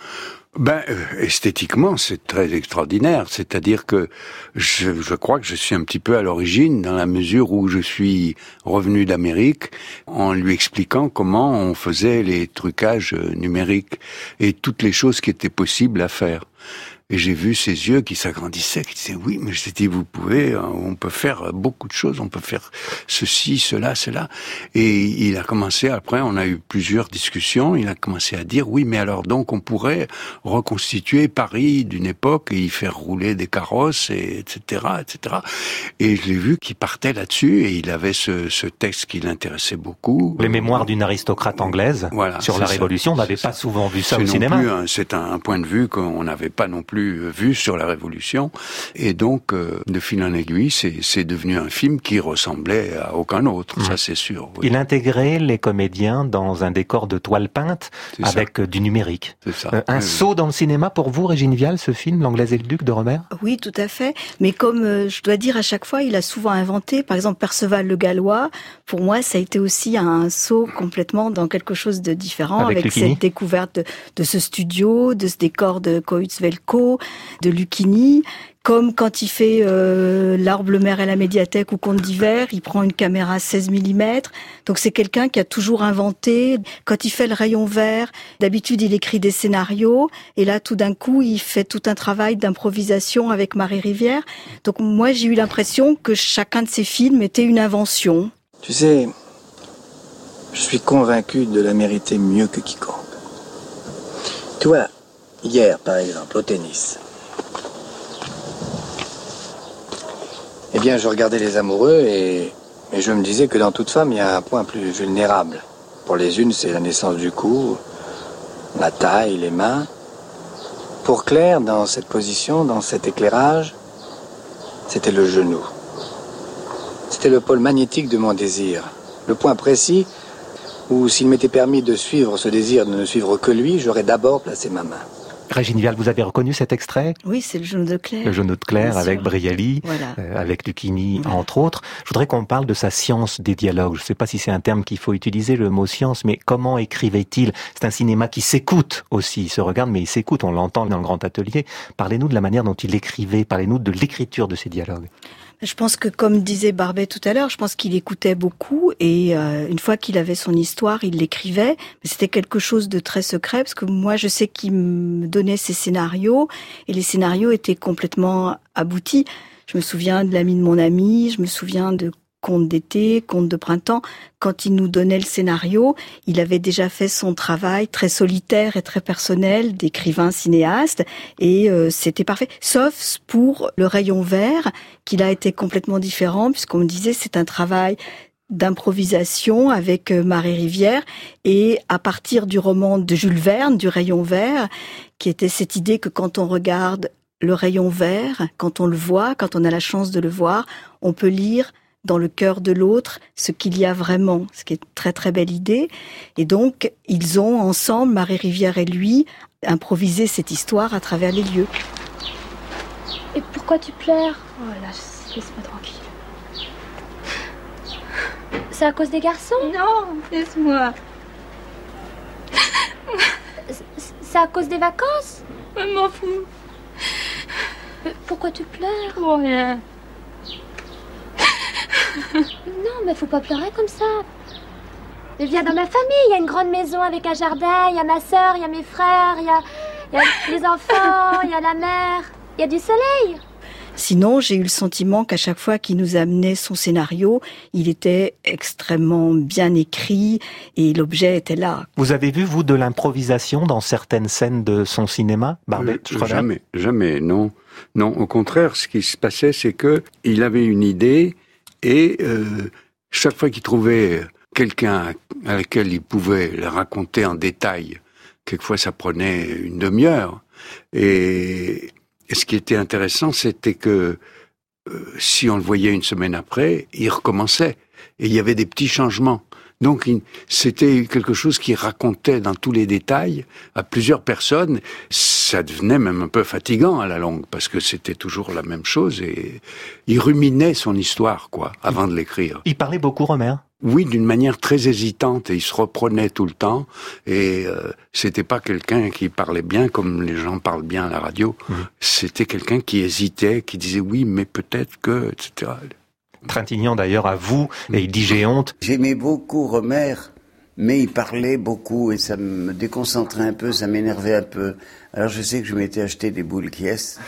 Esthétiquement, c'est très extraordinaire. C'est-à-dire que je crois que je suis un petit peu à l'origine, dans la mesure où je suis revenu d'Amérique en lui expliquant comment on faisait les trucages numériques et toutes les choses qui étaient possibles à faire. Et j'ai vu ses yeux qui s'agrandissaient, qui disaient oui, mais je dis vous pouvez, on peut faire beaucoup de choses, on peut faire ceci, cela, cela. Et il a commencé, après on a eu plusieurs discussions, il a commencé à dire oui, mais alors donc on pourrait reconstituer Paris d'une époque et y faire rouler des carrosses, et etc., etc. Et je l'ai vu qu'il partait là-dessus et il avait ce texte qui l'intéressait beaucoup. Les mémoires d'une aristocrate anglaise, voilà, sur la Révolution, on n'avait pas souvent vu ça au cinéma. C'est un point de vue qu'on n'avait pas non plus vu sur la Révolution, et donc de fil en aiguille, c'est devenu un film qui ressemblait à aucun autre, ça c'est sûr. Oui. Il intégrait les comédiens dans un décor de toile peinte avec du numérique. C'est ça. Un saut dans le cinéma pour vous, Régine Vial, ce film, L'Anglaise et le Duc de Rohmer? Oui, tout à fait. Mais comme je dois dire à chaque fois, il a souvent inventé, par exemple Perceval le Gallois, pour moi ça a été aussi un saut complètement dans quelque chose de différent, avec cette découverte de ce studio, de ce décor de Cohutz-Velco, de Lucchini, comme quand il fait L'Arbre, le Maire et la médiathèque ou Contes d'hiver, il prend une caméra 16 mm. Donc c'est quelqu'un qui a toujours inventé. Quand il fait Le Rayon vert, d'habitude il écrit des scénarios, et là tout d'un coup il fait tout un travail d'improvisation avec Marie Rivière. Donc moi j'ai eu l'impression que chacun de ses films était une invention. Tu sais, je suis convaincu de la mériter mieux que quiconque. Tu vois, hier, par exemple, au tennis. Eh bien, je regardais les amoureux et je me disais que dans toute femme, il y a un point plus vulnérable. Pour les unes, c'est la naissance du cou, la taille, les mains. Pour Claire, dans cette position, dans cet éclairage, c'était le genou. C'était le pôle magnétique de mon désir. Le point précis où, s'il m'était permis de suivre ce désir, de ne suivre que lui, j'aurais d'abord placé ma main. Régine Vial, vous avez reconnu cet extrait? Oui, c'est Le genou de Claire. Le genou de Claire, bien avec sûr. Brialy, Voilà. Avec Lucchini, entre autres. Je voudrais qu'on parle de sa science des dialogues. Je ne sais pas si c'est un terme qu'il faut utiliser, le mot science, mais comment écrivait-il? C'est un cinéma qui s'écoute aussi. Il se regarde, mais il s'écoute. On l'entend dans le grand atelier. Parlez-nous de la manière dont il écrivait. Parlez-nous de l'écriture de ces dialogues. Je pense que, comme disait Barbet tout à l'heure, je pense qu'il écoutait beaucoup et une fois qu'il avait son histoire, il l'écrivait. Mais c'était quelque chose de très secret parce que moi, je sais qu'il me donnait ses scénarios et les scénarios étaient complètement aboutis. Je me souviens de L'ami de mon ami, je me souviens de contes d'été, contes de printemps. Quand il nous donnait le scénario, il avait déjà fait son travail très solitaire et très personnel d'écrivain cinéaste et c'était parfait. Sauf pour Le Rayon Vert, qu'il a été complètement différent puisqu'on me disait c'est un travail d'improvisation avec Marie Rivière et à partir du roman de Jules Verne, du Rayon Vert, qui était cette idée que quand on regarde le rayon vert, quand on le voit, quand on a la chance de le voir, on peut lire dans le cœur de l'autre ce qu'il y a vraiment, ce qui est une très très belle idée. Et donc, ils ont ensemble, Marie Rivière et lui, improvisé cette histoire à travers les lieux. Et pourquoi tu pleures? Oh là, laisse-moi tranquille. C'est à cause des garçons? Non, laisse-moi. C'est à cause des vacances? Je m'en fous. Pourquoi tu pleures? Pour rien. Non, mais faut pas pleurer comme ça. Viens dans ma famille, il y a une grande maison avec un jardin, il y a ma sœur, il y a mes frères, il y a les enfants, il y a la mer, il y a du soleil. Sinon, j'ai eu le sentiment qu'à chaque fois qu'il nous amenait son scénario, il était extrêmement bien écrit et l'objet était là. Vous avez vu, vous, de l'improvisation dans certaines scènes de son cinéma, Barbet? Jamais, non. Non, au contraire, ce qui se passait, c'est que il avait une idée et chaque fois qu'il trouvait quelqu'un à laquelle il pouvait la raconter en détail, quelquefois ça prenait une demi-heure. Et ce qui était intéressant, c'était que si on le voyait une semaine après, il recommençait. Et il y avait des petits changements. Donc, c'était quelque chose qui racontait dans tous les détails à plusieurs personnes. Ça devenait même un peu fatigant à la longue, parce que c'était toujours la même chose. Et il ruminait son histoire, quoi, avant de l'écrire. Il parlait beaucoup, Rohmer? Oui, d'une manière très hésitante, et il se reprenait tout le temps. Et c'était pas quelqu'un qui parlait bien comme les gens parlent bien à la radio. C'était quelqu'un qui hésitait, qui disait oui, mais peut-être que, etc. Trintignant d'ailleurs à vous, et il dit j'ai honte. J'aimais beaucoup Rohmer, mais il parlait beaucoup et ça me déconcentrait un peu, ça m'énervait un peu. Alors je sais que je m'étais acheté des boules Kies.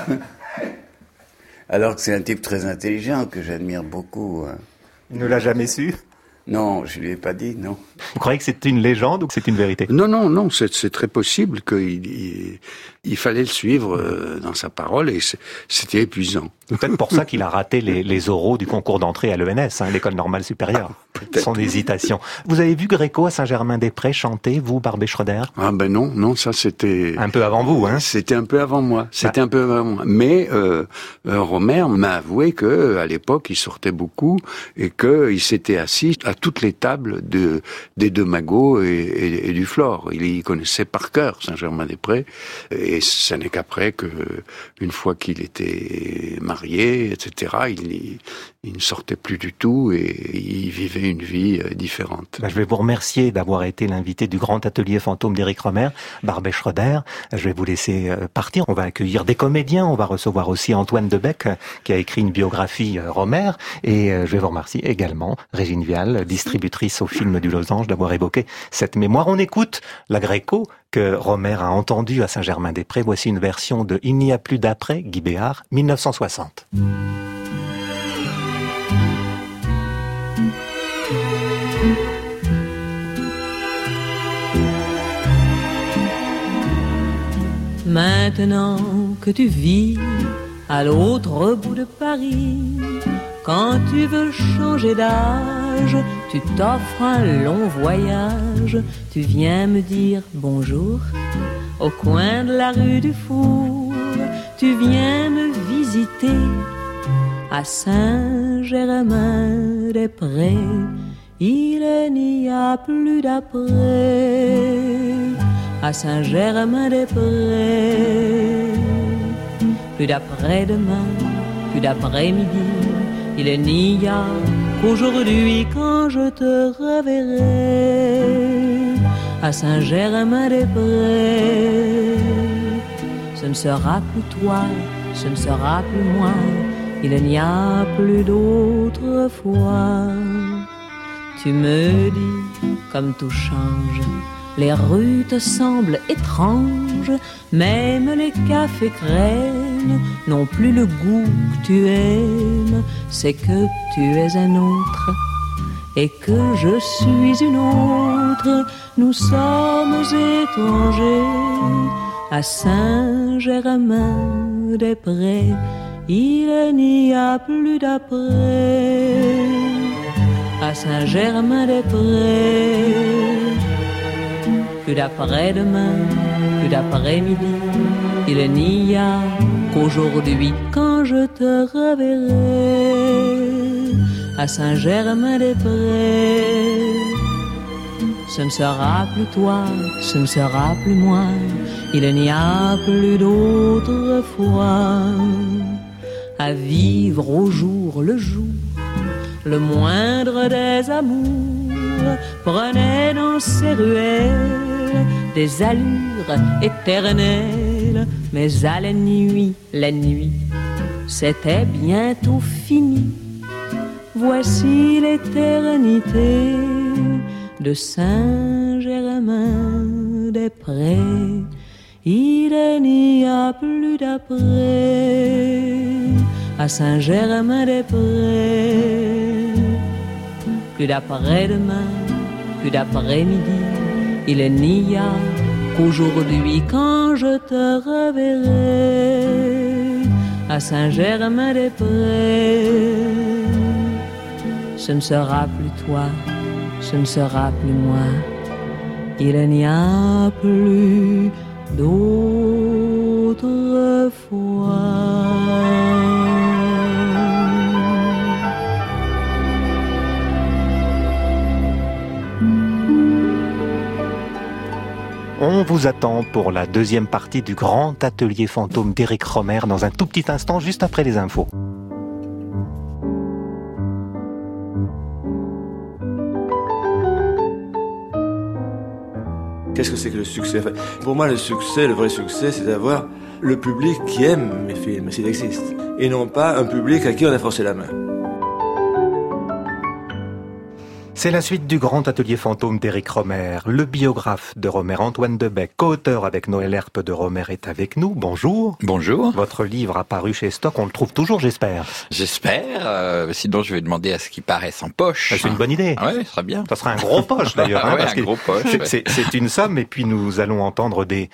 Alors que c'est un type très intelligent que j'admire beaucoup. Il ne l'a jamais su? Non, je lui ai pas dit, non. Vous croyez que c'est une légende ou que c'est une vérité? Non, c'est très possible qu'il fallait le suivre dans sa parole et c'était épuisant. Peut-être pour ça qu'il a raté les oraux du concours d'entrée à l'ENS, l'École Normale Supérieure. Son hésitation. Vous avez vu Gréco à Saint-Germain-des-Prés chanter, vous, Barbet Schroeder? Ah ben non, ça c'était... Un peu avant vous, hein? C'était un peu avant moi, Mais Rohmer m'a avoué que à l'époque, il sortait beaucoup et qu'il s'était assis à toutes les tables des Deux Magots et du Flore. Il connaissait par cœur Saint-Germain-des-Prés et ce n'est qu'après que, une fois qu'il était marié, etc., il ne sortait plus du tout et il vivait une vie différente. Je vais vous remercier d'avoir été l'invité du grand atelier fantôme d'Éric Rohmer, Barbet Schroeder. Je vais vous laisser partir. On va accueillir des comédiens. On va recevoir aussi Antoine Debec, qui a écrit une biographie Rohmer. Et je vais vous remercier également Régine Vial, distributrice au film du Losange, d'avoir évoqué cette mémoire. On écoute la Gréco que Rohmer a entendue à Saint-Germain-des-Prés. Voici une version de Il n'y a plus d'après, Guy Béard, 1960. Maintenant que tu vis à l'autre bout de Paris, quand tu veux changer d'âge, tu t'offres un long voyage. Tu viens me dire bonjour au coin de la rue du Four. Tu viens me visiter à Saint-Germain-des-Prés. Il n'y a plus d'après à Saint-Germain-des-Prés. Plus d'après-demain, plus d'après-midi, il n'y a qu'aujourd'hui quand je te reverrai à Saint-Germain-des-Prés. Ce ne sera plus toi, ce ne sera plus moi, il n'y a plus d'autre fois. Tu me dis comme tout change, les rues te semblent étranges, même les cafés crèmes n'ont plus le goût que tu aimes. c'est que tu es un autre et que je suis une autre. Nous sommes étrangers à Saint-Germain-des-Prés. Il n'y a plus d'après à Saint-Germain-des-Prés. Plus d'après-demain, plus d'après-midi, il n'y a qu'aujourd'hui quand je te reverrai à Saint-Germain-des-Prés. Ce ne sera plus toi, ce ne sera plus moi, il n'y a plus d'autre foi à vivre au jour le jour. Le moindre des amours prenait dans ses ruelles des allures éternelles, mais à la nuit, c'était bientôt fini. Voici l'éternité de Saint-Germain-des-Prés. Il n'y a plus d'après à Saint-Germain-des-Prés. Plus d'après-demain, plus d'après-midi, il n'y a qu'aujourd'hui quand je te reverrai à Saint-Germain-des-Prés. Ce ne sera plus toi, ce ne sera plus moi, il n'y a plus d'autre foi. On vous attend pour la deuxième partie du grand atelier fantôme d'Éric Rohmer dans un tout petit instant, juste après les infos. Qu'est-ce que c'est que le succès? Pour moi, le succès, le vrai succès, c'est d'avoir le public qui aime mes films, s'il existe, et non pas un public à qui on a forcé la main. C'est la suite du grand atelier fantôme d'Éric Rohmer. Le biographe de Rohmer, Antoine Debec, co-auteur avec Noël Herpe de Rohmer, est avec nous. Bonjour. Bonjour. Votre livre a paru chez Stock, on le trouve toujours, j'espère. J'espère, sinon je vais demander à ce qu'il paraisse en poche. C'est une bonne idée. Oui, ça sera bien. Ça sera un gros poche d'ailleurs. Ah ouais, un gros poche. C'est une somme, et puis nous allons entendre des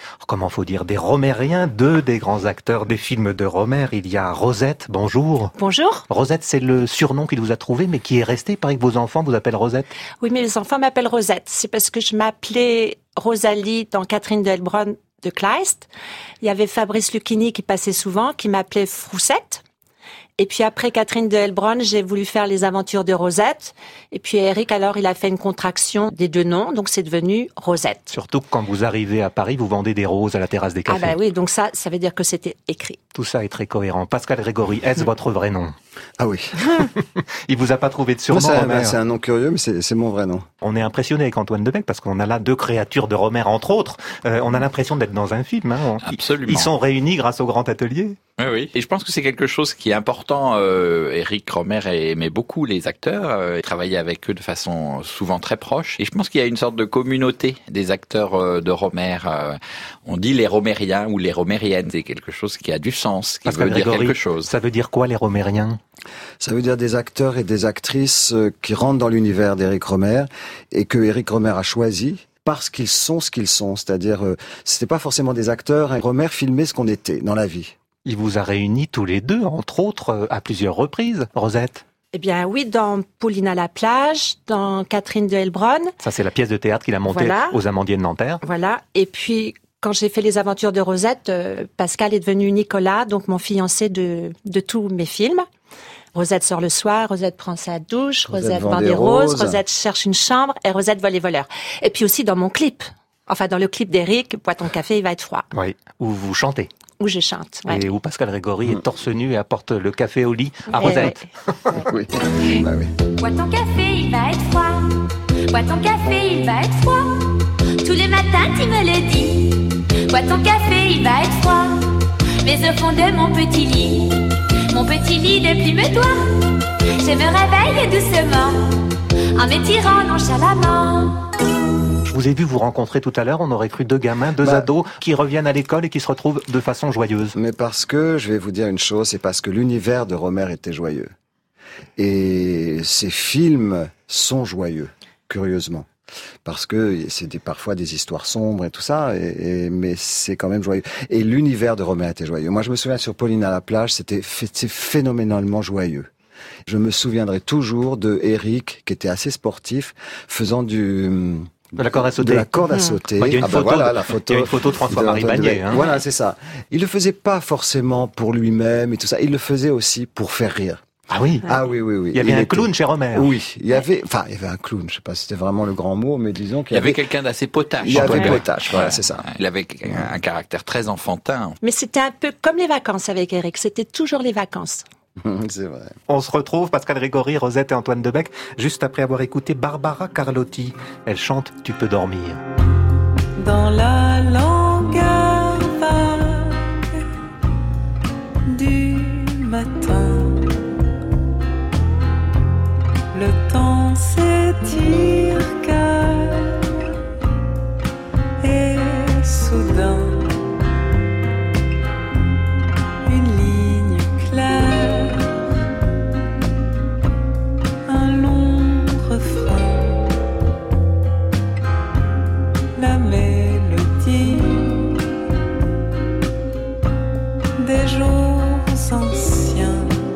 Rohmeriens, deux des grands acteurs des films de Rohmer. Il y a Rosette, bonjour. Bonjour. Rosette, c'est le surnom qu'il vous a trouvé, mais qui est resté. Il paraît que vos enfants vous appellent Rosette. Oui, mais les enfants m'appellent Rosette. C'est parce que je m'appelais Rosalie dans Catherine de Heilbronn de Kleist. Il y avait Fabrice Lucchini qui passait souvent, qui m'appelait Froussette. Et puis après Catherine de Heilbronn, j'ai voulu faire les aventures de Rosette. Et puis Eric, alors, il a fait une contraction des deux noms, donc c'est devenu Rosette. Surtout que quand vous arrivez à Paris, vous vendez des roses à la terrasse des cafés. Ah bah oui, donc ça veut dire que c'était écrit. Tout ça est très cohérent. Pascal Grégory, est-ce votre vrai nom? Ah oui. Il vous a pas trouvé de surnom, Rohmer? C'est un nom curieux, mais c'est mon vrai nom. On est impressionné avec Antoine Debec parce qu'on a là deux créatures de Rohmer, entre autres. On a l'impression d'être dans un film. Hein. Absolument. Ils sont réunis grâce au grand atelier. Oui, oui. Et je pense que c'est quelque chose qui est important. Éric Rohmer aimait beaucoup les acteurs. Il travaillait avec eux de façon souvent très proche. Et je pense qu'il y a une sorte de communauté des acteurs de Rohmer. On dit les Rohmeriens ou les Rohmeriennes. C'est quelque chose qui a du sens, qui veut dire quelque chose. Ça veut dire quoi, les Rohmeriens? Ça veut dire des acteurs et des actrices qui rentrent dans l'univers d'Éric Rohmer et que Éric Rohmer a choisi parce qu'ils sont ce qu'ils sont. C'est-à-dire, c'était pas forcément des acteurs. Rohmer filmait ce qu'on était dans la vie. Il vous a réunis tous les deux, entre autres, à plusieurs reprises, Rosette. Eh bien oui, dans Pauline à la plage, dans Catherine de Heilbronn. Ça, c'est la pièce de théâtre qu'il a montée aux Amandiers de Nanterre. Voilà. Et puis, quand j'ai fait les aventures de Rosette, Pascal est devenu Nicolas, donc mon fiancé de tous mes films. Rosette sort le soir, Rosette prend sa douche, Rosette vend des roses, Rosette cherche une chambre et Rosette vole les voleurs. Et puis aussi dans mon clip. Enfin, dans le clip d'Éric, bois ton café, il va être froid. Oui, où vous chantez. Où je chante, ouais. Et où Pascal Grégory est torse nu et apporte le café au lit à Rosette. Oui. Bah oui. Bois ton café, il va être froid. Bois ton café, il va être froid. Tous les matins, tu me le dis. Bois ton café, il va être froid. Mais au fond de mon petit lit de plume d'oie, je me réveille doucement en m'étirant nonchalamment. Je vous ai vu vous rencontrer tout à l'heure, on aurait cru deux gamins, deux ados qui reviennent à l'école et qui se retrouvent de façon joyeuse. Mais parce que, je vais vous dire une chose, c'est parce que l'univers de Rohmer était joyeux. Et ces films sont joyeux, curieusement. Parce que c'est parfois des histoires sombres et tout ça, mais c'est quand même joyeux. Et l'univers de Rohmer était joyeux. Moi, je me souviens sur Pauline à la plage, c'est phénoménalement joyeux. Je me souviendrai toujours de Eric, qui était assez sportif, faisant de la corde à sauter. Il y a une photo, la photo. Il y a une photo de François-Marie Bagné. Voilà, c'est ça. Il le faisait pas forcément pour lui-même et tout ça. Il le faisait aussi pour faire rire. Ah oui. Ah oui. Il y avait un clown chez Rohmer. Oui, il y avait un clown. Je sais pas si c'était vraiment le grand mot, mais disons qu'il y avait quelqu'un d'assez potache. Il y avait potache, voilà, c'est ça. Il avait un caractère très enfantin. Mais c'était un peu comme les vacances avec Eric. C'était toujours les vacances. C'est vrai. On se retrouve, Pascal Grégory, Rosette et Antoine Debec, juste après avoir écouté Barbara Carlotti. Elle chante « Tu peux dormir ». Dans la langueur vague du matin, le temps s'étire calme et soudain, une ligne claire, un long refrain, la mélodie des jours anciens.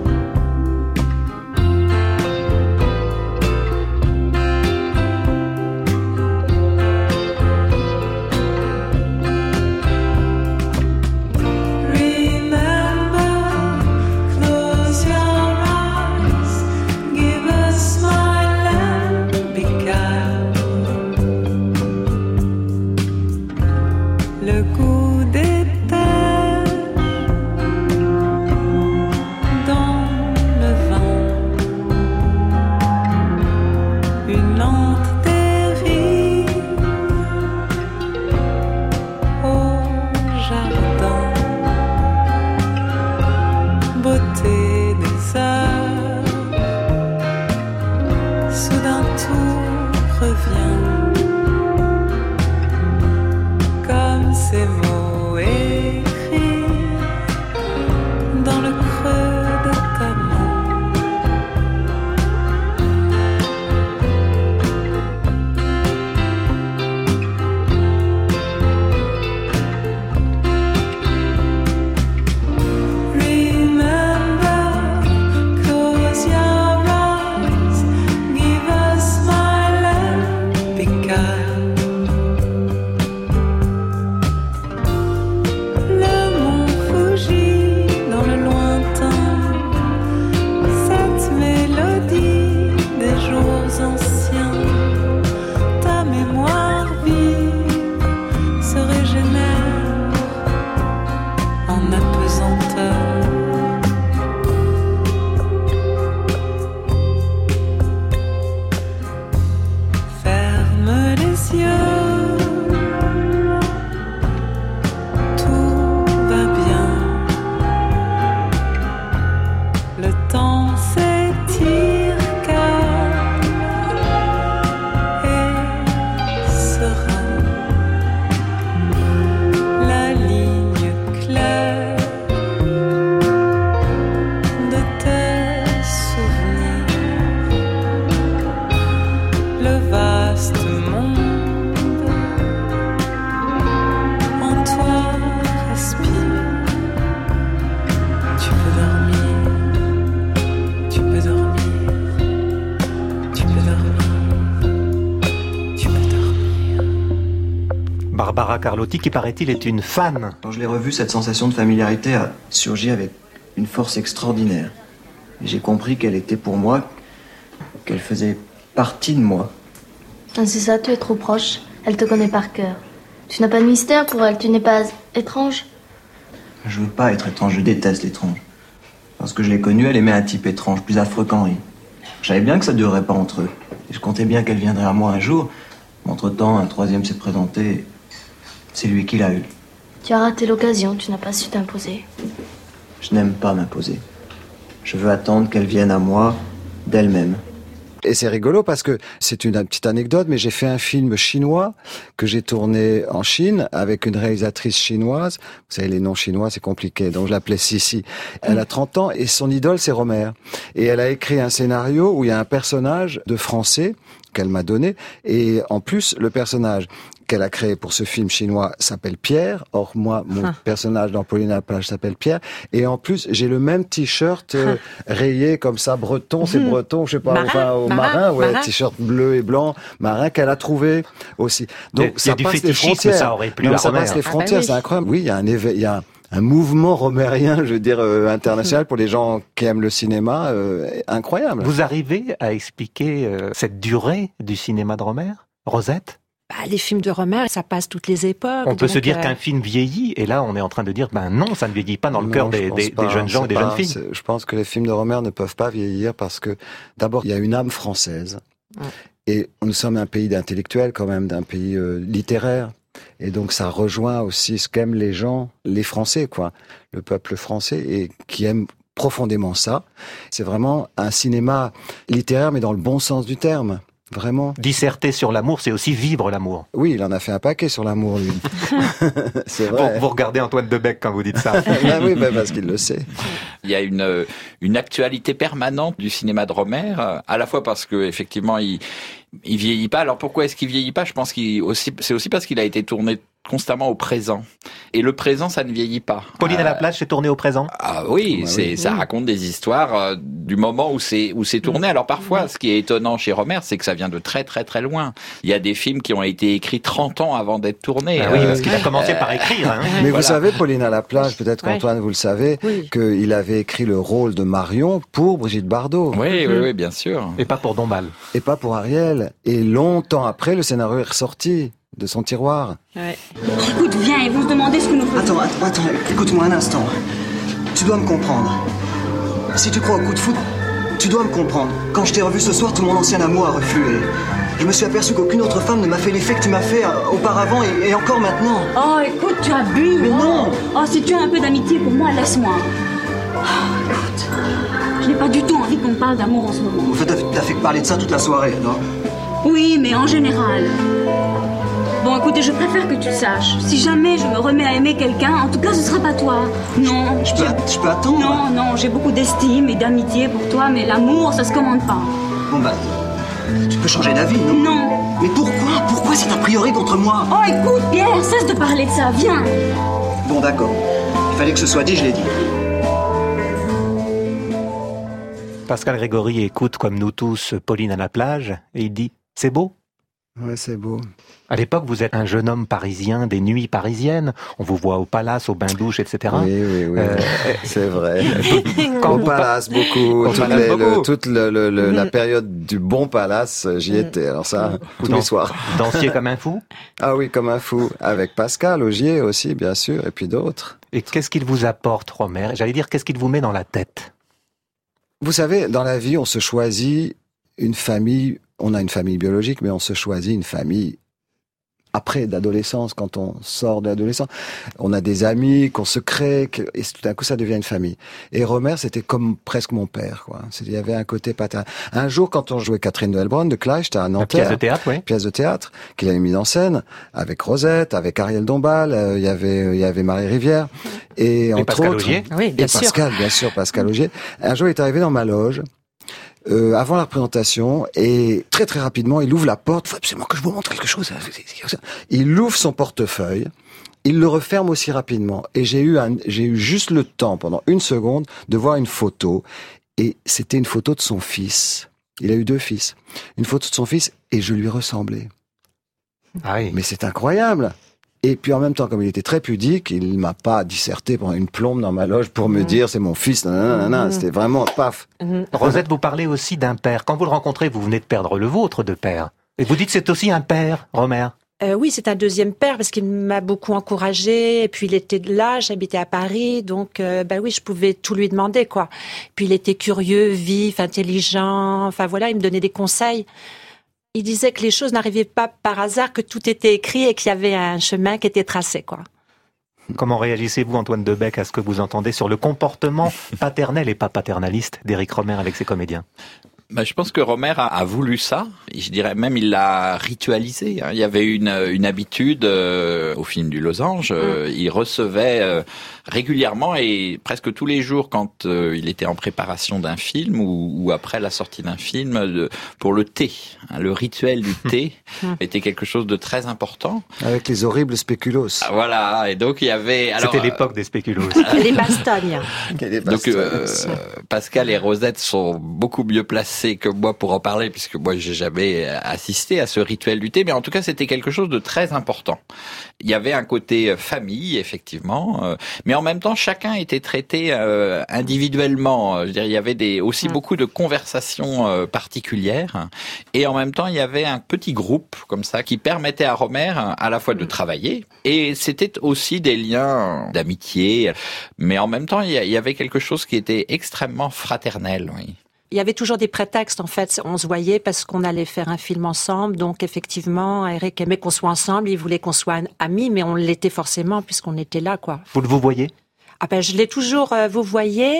Barbara Carlotti, qui paraît-il est une fan. Quand je l'ai revue, cette sensation de familiarité a surgi avec une force extraordinaire. Et j'ai compris qu'elle était pour moi, qu'elle faisait partie de moi. C'est ça, tu es trop proche. Elle te connaît par cœur. Tu n'as pas de mystère pour elle, tu n'es pas étrange. Je veux pas être étrange, je déteste l'étrange. Lorsque je l'ai connue, elle aimait un type étrange, plus affreux qu'Henri. Je savais bien que ça ne durerait pas entre eux. Et je comptais bien qu'elle viendrait à moi un jour. Mais entre-temps, un troisième s'est présenté. C'est lui qui l'a eu. Tu as raté l'occasion, tu n'as pas su t'imposer. Je n'aime pas m'imposer. Je veux attendre qu'elle vienne à moi d'elle-même. Et c'est rigolo parce que c'est une petite anecdote, mais j'ai fait un film chinois que j'ai tourné en Chine avec une réalisatrice chinoise. Vous savez, les noms chinois, c'est compliqué. Donc je l'appelais Sissi. Elle a 30 ans et son idole, c'est Rohmer. Et elle a écrit un scénario où il y a un personnage de français qu'elle m'a donné. Et en plus, le personnage qu'elle a créé pour ce film chinois s'appelle Pierre. Or, moi, mon personnage dans Pauline à la plage s'appelle Pierre. Et en plus, j'ai le même t-shirt rayé comme ça, breton, c'est breton, je sais pas, marin, t-shirt bleu et blanc, marin, qu'elle a trouvé aussi. Donc, ça passe les frontières. Ça aurait plu à ça Rohmer. passe les frontières, c'est incroyable. Oui, il y a un éveil, il y a un mouvement romérien, je veux dire, international pour les gens qui aiment le cinéma, incroyable. Vous arrivez à expliquer cette durée du cinéma de Rohmer, Rosette? Les films de Rohmer, ça passe toutes les époques. On peut se dire qu'un film vieillit, et là, on est en train de dire, non, ça ne vieillit pas dans le cœur des jeunes gens et des jeunes filles. Je pense que les films de Rohmer ne peuvent pas vieillir parce que, d'abord, il y a une âme française. Et nous sommes un pays d'intellectuels, quand même, d'un pays littéraire. Et donc, ça rejoint aussi ce qu'aiment les gens, les Français, quoi. Le peuple français, et qui aime profondément ça. C'est vraiment un cinéma littéraire, mais dans le bon sens du terme. Vraiment. Disserter sur l'amour, c'est aussi vivre l'amour. Oui, il en a fait un paquet sur l'amour, lui. C'est vrai. Vous regardez Antoine Debec quand vous dites ça. Oui, parce qu'il le sait. Il y a une actualité permanente du cinéma de Rohmer, à la fois parce que effectivement il vieillit pas. Alors pourquoi est-ce qu'il vieillit pas ? Je pense c'est aussi parce qu'il a été tourné constamment au présent. Et le présent, ça ne vieillit pas. Pauline à la plage, c'est tourné au présent ? Ah oui, ça raconte des histoires du moment où c'est tourné. Alors parfois, ce qui est étonnant chez Rohmer, c'est que ça vient de très très très loin. Il y a des films qui ont été écrits 30 ans avant d'être tournés. Oui, parce qu'il a commencé par écrire. Hein. Mais vous savez, Pauline à la plage, peut-être qu'Antoine, vous le savez, qu'il avait écrit le rôle de Marion pour Brigitte Bardot. Oui, bien sûr. Et pas pour Dombasle. Et pas pour Ariel. Et longtemps après, le scénario est ressorti de son tiroir. Écoute, viens, ils vont se demander ce que nous faisons. Attends, écoute-moi un instant. Tu dois me comprendre. Si tu crois au coup de foudre, tu dois me comprendre. Quand je t'ai revu ce soir, tout mon ancien amour a reflué. Je me suis aperçu qu'aucune autre femme ne m'a fait l'effet que tu m'as fait auparavant et encore maintenant. Oh, écoute, tu as bu. Mais non. Oh, si tu as un peu d'amitié pour moi, laisse-moi. Oh, écoute, je n'ai pas du tout envie qu'on parle d'amour en ce moment. En fait, t'as fait que parler de ça toute la soirée, non ? Oui, mais en général. Bon, écoutez, je préfère que tu le saches. Si jamais je me remets à aimer quelqu'un, en tout cas, ce sera pas toi. Non. Je peux attendre. Non, j'ai beaucoup d'estime et d'amitié pour toi, mais l'amour, ça se commande pas. Bon, tu peux changer d'avis, non ? Non. Mais pourquoi ? Pourquoi c'est a priori contre moi ? Oh, écoute, Pierre, cesse de parler de ça, viens. Bon, d'accord. Il fallait que ce soit dit, je l'ai dit. Pascal Grégory écoute, comme nous tous, Pauline à la plage, et il dit « C'est beau ?» Ouais, c'est beau. À l'époque, vous êtes un jeune homme parisien des nuits parisiennes. On vous voit au Palace, au bain-douche, etc. Oui, c'est vrai. Au Palace, beaucoup. Toute la période du bon Palace, j'y étais. Alors ça, tous les soirs. Dansiez comme un fou ? Ah oui, comme un fou. Avec Pascal Augier aussi, bien sûr, et puis d'autres. Et qu'est-ce qu'il vous apporte, Rohmer ? J'allais dire, qu'est-ce qu'il vous met dans la tête ? Vous savez, dans la vie, on se choisit une famille. On a une famille biologique, mais on se choisit une famille après d'adolescence, quand on sort de l'adolescence. On a des amis qu'on se crée, et tout d'un coup, ça devient une famille. Et Rohmer, c'était comme presque mon père, quoi. Il y avait un côté paternel. Un jour, quand on jouait Catherine de Heilbronn de Kleist à Nanterre. Pièce de théâtre, oui. Pièce de théâtre, qu'il avait mise en scène, avec Rosette, avec Ariel Dombasle, il y avait Marie Rivière, et entre Pascal autres. Augier. Oui, bien sûr. Pascal, bien sûr, Pascal Augier. Un jour, il est arrivé dans ma loge, avant la représentation, et très très rapidement, il ouvre la porte. Faut absolument que je vous montre quelque chose. Il ouvre son portefeuille, il le referme aussi rapidement, et j'ai eu juste le temps, pendant une seconde, de voir une photo, et c'était une photo de son fils. Il a eu 2 fils. Une photo de son fils, et je lui ressemblais. Ah oui. Mais c'est incroyable. Et puis en même temps, comme il était très pudique, il m'a pas disserté pendant une plombe dans ma loge pour me dire c'est mon fils. C'était vraiment paf. Rosette, vous parlez aussi d'un père. Quand vous le rencontrez, vous venez de perdre le vôtre de père. Et vous dites c'est aussi un père, Rohmer. Oui, c'est un deuxième père parce qu'il m'a beaucoup encouragée. Et puis il était là, j'habitais à Paris, donc oui, je pouvais tout lui demander, quoi. Puis il était curieux, vif, intelligent. Enfin voilà, il me donnait des conseils. Il disait que les choses n'arrivaient pas par hasard, que tout était écrit et qu'il y avait un chemin qui était tracé, quoi. Comment réagissez-vous, Antoine Debec, à ce que vous entendez sur le comportement paternel et pas paternaliste d'Éric Rohmer avec ses comédiens ? Je pense que Romer a voulu ça. Et je dirais même il l'a ritualisé. Il y avait une habitude au film du Losange. Il recevait régulièrement et presque tous les jours quand il était en préparation d'un film ou après la sortie d'un film pour le thé. Le rituel du thé était quelque chose de très important. Avec les horribles spéculoos. Voilà. Et donc il y avait... C'était l'époque des spéculoos. Les bastognes. Donc Pascal et Rosette sont beaucoup mieux placés que moi pour en parler, puisque moi j'ai jamais assisté à ce rituel du thé, mais en tout cas c'était quelque chose de très important. Il y avait un côté famille, effectivement, mais en même temps chacun était traité individuellement. Je veux dire, il y avait aussi beaucoup de conversations particulières, et en même temps il y avait un petit groupe comme ça qui permettait à Romer à la fois de travailler, et c'était aussi des liens d'amitié, mais en même temps il y avait quelque chose qui était extrêmement fraternel, oui. Il y avait toujours des prétextes, en fait. On se voyait parce qu'on allait faire un film ensemble. Donc, effectivement, Eric aimait qu'on soit ensemble. Il voulait qu'on soit amis, mais on l'était forcément puisqu'on était là, quoi. Vous le voyez ? Je l'ai toujours vouvoyé.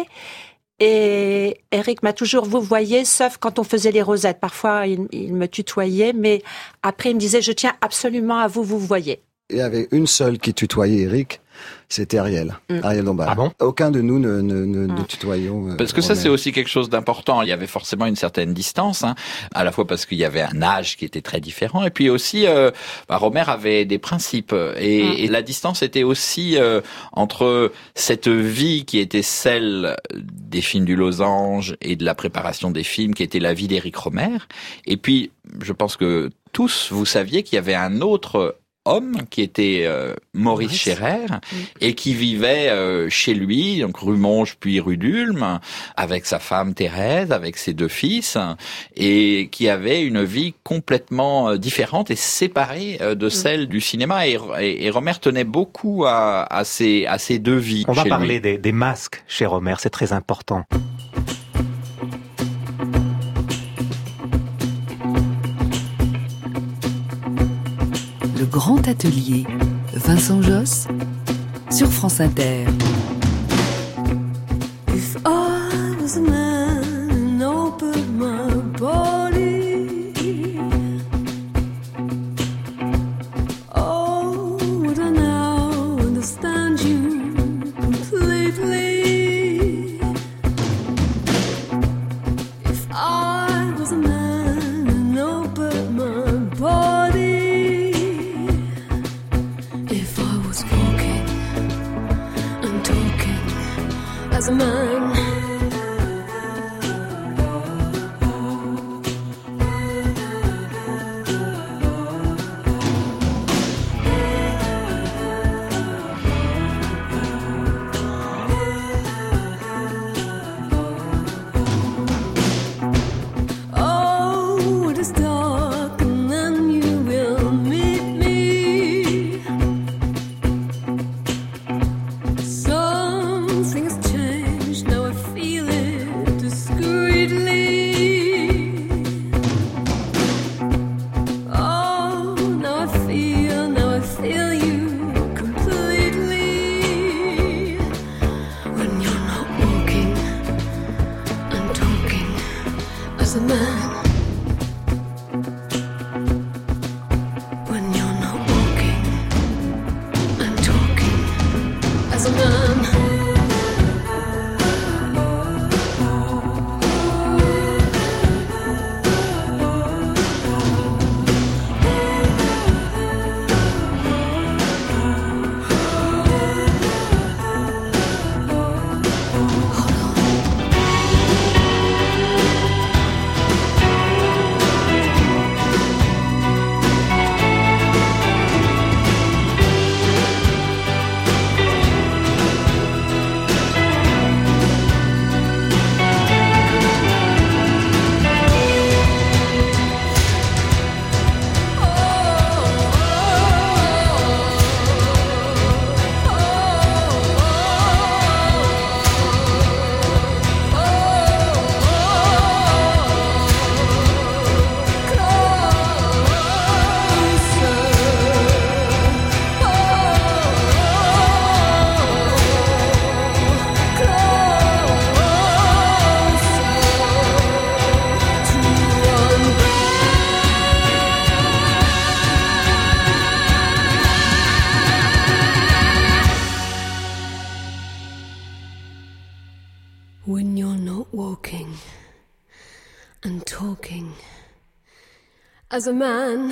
Et Eric m'a toujours vouvoyé, sauf quand on faisait les rosettes. Parfois, il me tutoyait, mais après, il me disait, je tiens absolument à vous vouvoyer. Il y avait une seule qui tutoyait Eric, c'était Ariel Dombal. Ah bon ? Aucun de nous ne tutoyons. Parce que ça, c'est aussi quelque chose d'important. Il y avait forcément une certaine distance, à la fois parce qu'il y avait un âge qui était très différent, et puis aussi, Romer avait des principes, et la distance était aussi entre cette vie qui était celle des films du Losange et de la préparation des films, qui était la vie d'Éric Romer, et puis je pense que tous vous saviez qu'il y avait un autre homme qui était Maurice Scherer et qui vivait chez lui, donc rue Monge puis rue d'Ulm, avec sa femme Thérèse, avec ses 2 fils, et qui avait une vie complètement différente et séparée de celle du cinéma. Et Romer tenait beaucoup à ces 2 vies. On va parler des masques chez Romer, c'est très important. Le Grand Atelier, Vincent Josse, sur France Inter. If I was a man and opened my body, oh, would I now understand you completely? If I was a man and opened my body, as a man, oh, it is dark and then you will meet me. Something has changed, now I feel it discreetly. Oh, now I feel you completely. When you're not walking and talking as a man. When you're not walking and talking as a man. and talking as a man.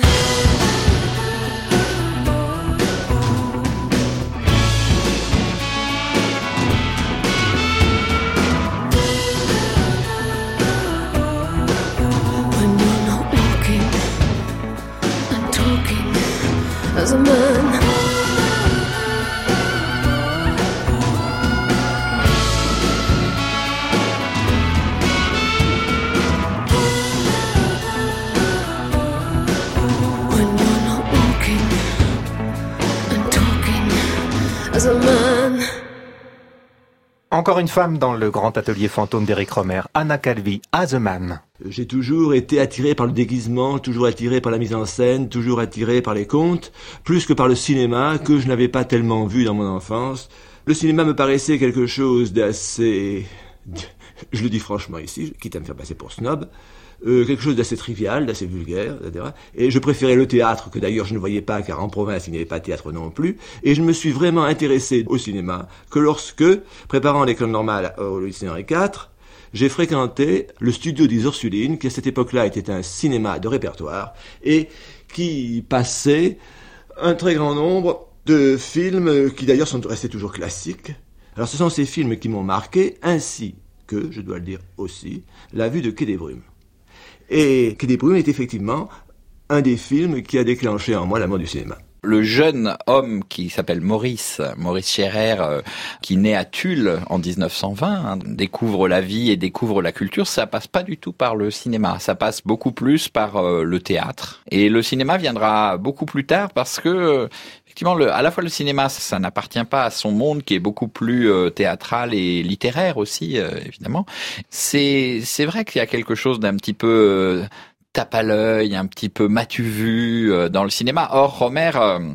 When you're not walking and talking as a man. Encore une femme dans le grand atelier fantôme d'Éric Rohmer, Anna Calvi, As a Man. J'ai toujours été attiré par le déguisement, toujours attiré par la mise en scène, toujours attiré par les contes, plus que par le cinéma, que je n'avais pas tellement vu dans mon enfance. Le cinéma me paraissait quelque chose d'assez... Je le dis franchement ici, quitte à me faire passer pour snob, quelque chose d'assez trivial, d'assez vulgaire, etc. Et je préférais le théâtre, que d'ailleurs je ne voyais pas, car en province il n'y avait pas de théâtre non plus. Et je me suis vraiment intéressé au cinéma que lorsque, préparant l'école normale au lycée Henri IV, j'ai fréquenté le studio des Ursulines, qui à cette époque-là était un cinéma de répertoire, et qui passait un très grand nombre de films qui d'ailleurs sont restés toujours classiques. Alors ce sont ces films qui m'ont marqué, ainsi que, je dois le dire aussi, La Vue de Quai des Brumes. Et Quai des Brumes est effectivement un des films qui a déclenché en moi l'amour du cinéma. Le jeune homme qui s'appelle Maurice Scherer, qui naît à Tulle en 1920, découvre la vie et découvre la culture, ça passe pas du tout par le cinéma, ça passe beaucoup plus par le théâtre. Et le cinéma viendra beaucoup plus tard parce que effectivement, à la fois le cinéma, ça n'appartient pas à son monde qui est beaucoup plus théâtral et littéraire aussi, évidemment. C'est vrai qu'il y a quelque chose d'un petit peu tape à l'œil, un petit peu m'as-tu vu dans le cinéma. Or, Rohmer,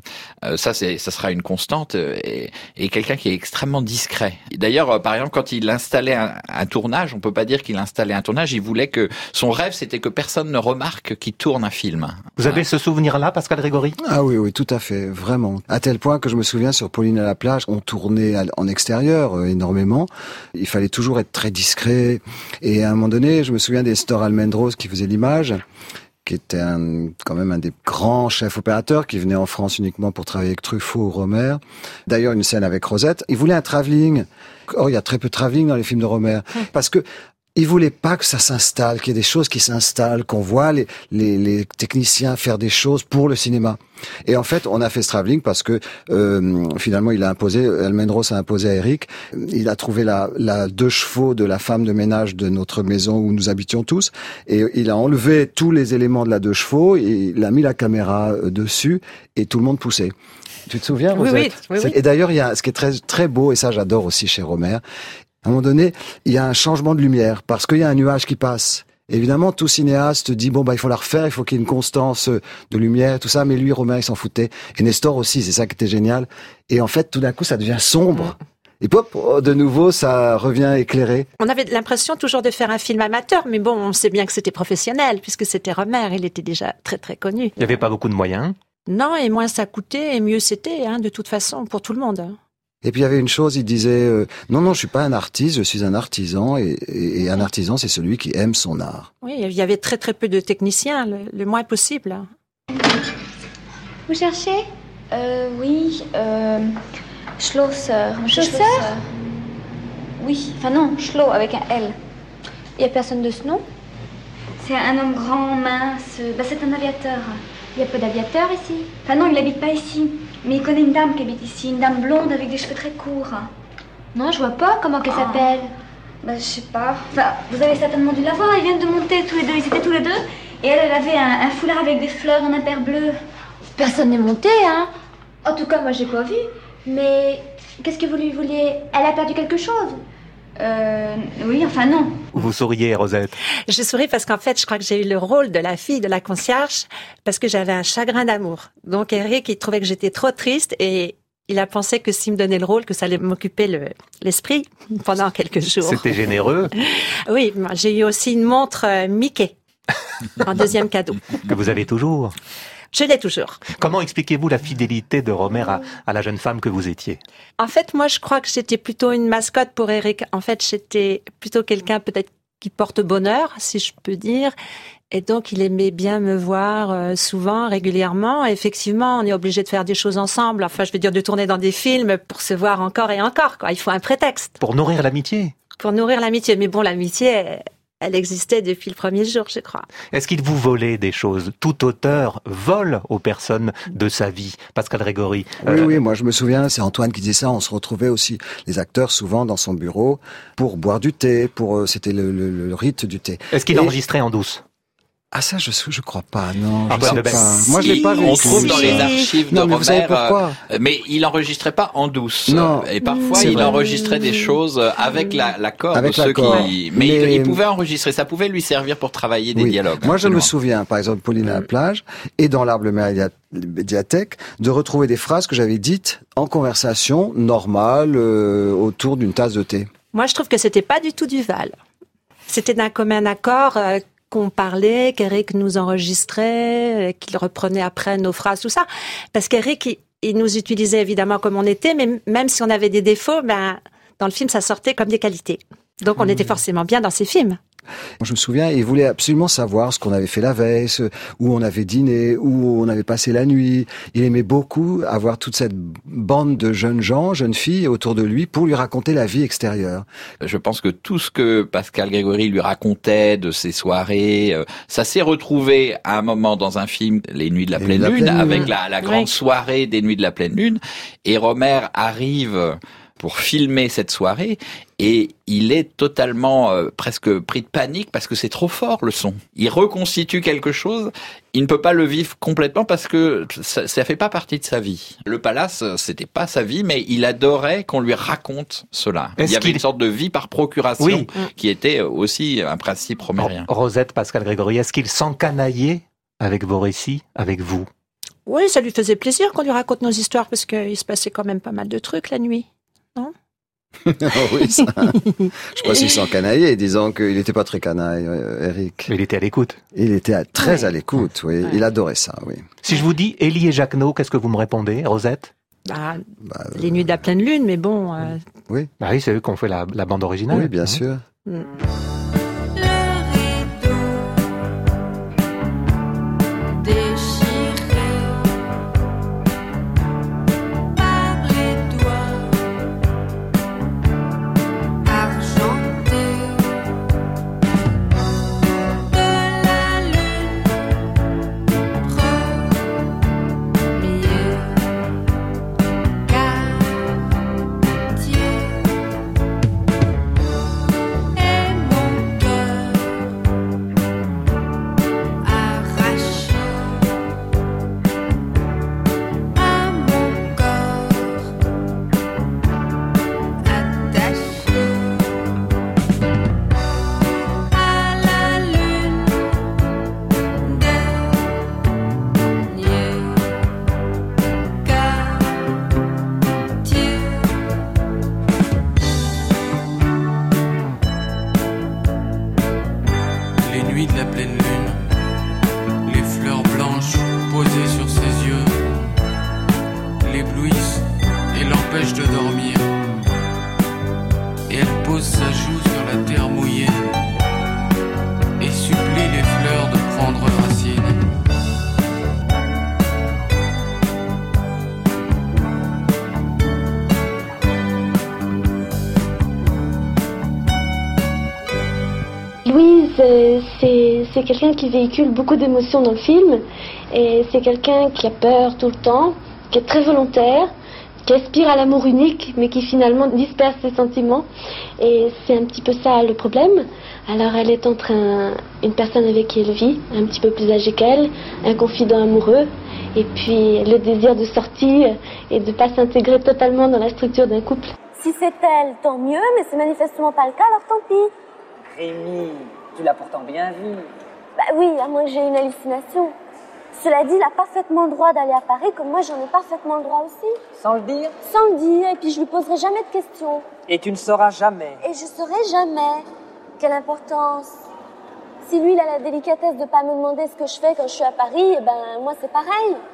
ça sera une constante et quelqu'un qui est extrêmement discret. D'ailleurs, par exemple, quand il installait un tournage, on peut pas dire qu'il installait un tournage, il voulait que son rêve, c'était que personne ne remarque qu'il tourne un film. Vous avez ce souvenir-là, Pascal Grégory? Ah oui, tout à fait, vraiment. À tel point que je me souviens sur Pauline à la plage, on tournait en extérieur énormément. Il fallait toujours être très discret. Et à un moment donné, je me souviens d'Estor Almendros qui faisait l'image, qui était quand même un des grands chefs opérateurs qui venait en France uniquement pour travailler avec Truffaut ou Rohmer. D'ailleurs, une scène avec Rosette. Il voulait un travelling. Or, il y a très peu de travelling dans les films de Rohmer. Parce que il voulait pas que ça s'installe, qu'il y ait des choses qui s'installent, qu'on voit les techniciens faire des choses pour le cinéma. Et en fait, on a fait ce travelling parce que finalement, Almendros a imposé à Eric. Il a trouvé la 2 chevaux de la femme de ménage de notre maison où nous habitions tous, et il a enlevé tous les éléments de la 2 chevaux, et il a mis la caméra dessus, et tout le monde poussait. Tu te souviens, Rosette? Oui. Et d'ailleurs, il y a ce qui est très très beau, et ça j'adore aussi chez Rohmer. À un moment donné, il y a un changement de lumière parce qu'il y a un nuage qui passe. Évidemment, tout cinéaste dit il faut la refaire, il faut qu'il y ait une constance de lumière, tout ça. Mais lui, Rohmer, il s'en foutait. Et Nestor aussi, c'est ça qui était génial. Et en fait, tout d'un coup, ça devient sombre. Et pop, de nouveau, ça revient éclairé. On avait l'impression toujours de faire un film amateur, mais bon, on sait bien que c'était professionnel puisque c'était Rohmer. Il était déjà très très connu. Il n'y avait pas beaucoup de moyens. Non, et moins ça coûtait, et mieux c'était, de toute façon, pour tout le monde. Et puis il y avait une chose, il disait non, je suis pas un artiste, je suis un artisan, et un artisan, c'est celui qui aime son art. Oui, il y avait très très peu de techniciens, le moins possible. Vous cherchez Oui, Schlosser. Chausseur? Oui, enfin non, Schlo avec un L. Il y a personne de ce nom? C'est un homme grand, mince. C'est un aviateur. Il y a pas d'aviateur ici? Enfin non, il n'habite pas ici. Mais il connaît une dame qui habite ici, une dame blonde avec des cheveux très courts. Non, je vois pas. Comment qu'elle s'appelle? Je sais pas. Enfin, vous avez certainement dû la voir. Ils viennent de monter tous les deux. Ils étaient tous les deux. Et elle avait un foulard avec des fleurs, un impair bleu. Personne n'est monté, hein? En tout cas, moi, j'ai pas vu. Mais qu'est-ce que vous lui vouliez? Elle a perdu quelque chose? Oui, enfin non. Vous souriez, Rosette? Je souris parce qu'en fait, je crois que j'ai eu le rôle de la fille de la concierge parce que j'avais un chagrin d'amour. Donc Eric, il trouvait que j'étais trop triste et il a pensé que s'il me donnait le rôle, que ça allait m'occuper l'esprit pendant quelques jours. C'était généreux. Oui, j'ai eu aussi une montre Mickey en deuxième cadeau. Que vous avez toujours? Je l'ai toujours. Comment expliquez-vous la fidélité de Rohmer à la jeune femme que vous étiez? En fait, moi, je crois que j'étais plutôt une mascotte pour Eric. En fait, j'étais plutôt quelqu'un peut-être qui porte bonheur, si je peux dire. Et donc, il aimait bien me voir souvent, régulièrement. Et effectivement, on est obligé de faire des choses ensemble. Enfin, je veux dire, de tourner dans des films pour se voir encore et encore, quoi. Il faut un prétexte. Pour nourrir l'amitié. Pour nourrir l'amitié. Mais bon, l'amitié, elle existait depuis le premier jour, je crois. Est-ce qu'il vous volait des choses? Tout auteur vole aux personnes de sa vie. Pascal Grégory. Oui, moi je me souviens, c'est Antoine qui disait ça, on se retrouvait aussi, les acteurs, souvent dans son bureau, pour boire du thé, c'était le rite du thé. Est-ce qu'il enregistrait en douce? Ah ça, je crois pas, non. Ah, je sais pas. Moi, je l'ai pas vu. On trouve dans les archives de mais vous savez Rohmer, pourquoi mais il enregistrait pas en douce. Non, et parfois il enregistrait des choses avec l'accord de ceux qui. Mais il pouvait enregistrer, ça pouvait lui servir pour travailler des dialogues. Moi, je me souviens, par exemple, Pauline à la plage et dans l'Arbre médiathèque, de retrouver des phrases que j'avais dites en conversation normale autour d'une tasse de thé. Moi, je trouve que c'était pas du tout du Val. C'était d'un commun accord. Qu'on parlait, qu'Éric nous enregistrait, qu'il reprenait après nos phrases, tout ça. Parce qu'Éric, il nous utilisait évidemment comme on était, mais même si on avait des défauts, dans le film, ça sortait comme des qualités. Donc on était forcément bien dans ses films. Je me souviens, il voulait absolument savoir ce qu'on avait fait la veille, où on avait dîné, où on avait passé la nuit. Il aimait beaucoup avoir toute cette bande de jeunes gens, jeunes filles autour de lui pour lui raconter la vie extérieure. Je pense que tout ce que Pascal Grégory lui racontait de ses soirées, ça s'est retrouvé à un moment dans un film, Les Nuits de la Pleine Lune, avec la grande soirée des Nuits de la Pleine Lune. Et Rohmer arrive pour filmer cette soirée et il est totalement presque pris de panique parce que c'est trop fort le son. Il reconstitue quelque chose, il ne peut pas le vivre complètement parce que ça fait pas partie de sa vie. Le Palace, c'était pas sa vie, mais il adorait qu'on lui raconte cela. Il y avait une sorte de vie par procuration qui était aussi un principe romérien. Rosette, Pascal Grégory, est-ce qu'il s'encanaillait avec vos récits, avec vous? Oui, ça lui faisait plaisir qu'on lui raconte nos histoires parce qu'il se passait quand même pas mal de trucs la nuit. Non? Oui, ça. Je crois qu'il s'encanaillait, disant qu'il n'était pas très canaille, Éric. Mais il était à l'écoute. Il était très à l'écoute, oui. Il adorait ça, oui. Si je vous dis Élie et Jacquenot, qu'est-ce que vous me répondez, Rosette? Les Nuits de la Pleine Lune, mais bon... Oui. Oui, c'est eux qui ont fait la bande originale. Oui, bien sûr. C'est quelqu'un qui véhicule beaucoup d'émotions dans le film et c'est quelqu'un qui a peur tout le temps, qui est très volontaire, qui aspire à l'amour unique mais qui finalement disperse ses sentiments et c'est un petit peu ça le problème. Alors elle est entre une personne avec qui elle vit, un petit peu plus âgée qu'elle, un confident amoureux et puis le désir de sortir et de ne pas s'intégrer totalement dans la structure d'un couple. Si c'est elle, tant mieux, mais c'est manifestement pas le cas, alors tant pis. Rémi, tu l'as pourtant bien vu. Bah oui, à moins que j'ai une hallucination. Cela dit, il a parfaitement le droit d'aller à Paris, comme moi j'en ai parfaitement le droit aussi. Sans le dire? Sans le dire, et puis je lui poserai jamais de questions. Et tu ne sauras jamais. Et je saurai jamais. Quelle importance. Si lui, il a la délicatesse de pas me demander ce que je fais quand je suis à Paris, eh ben moi c'est pareil.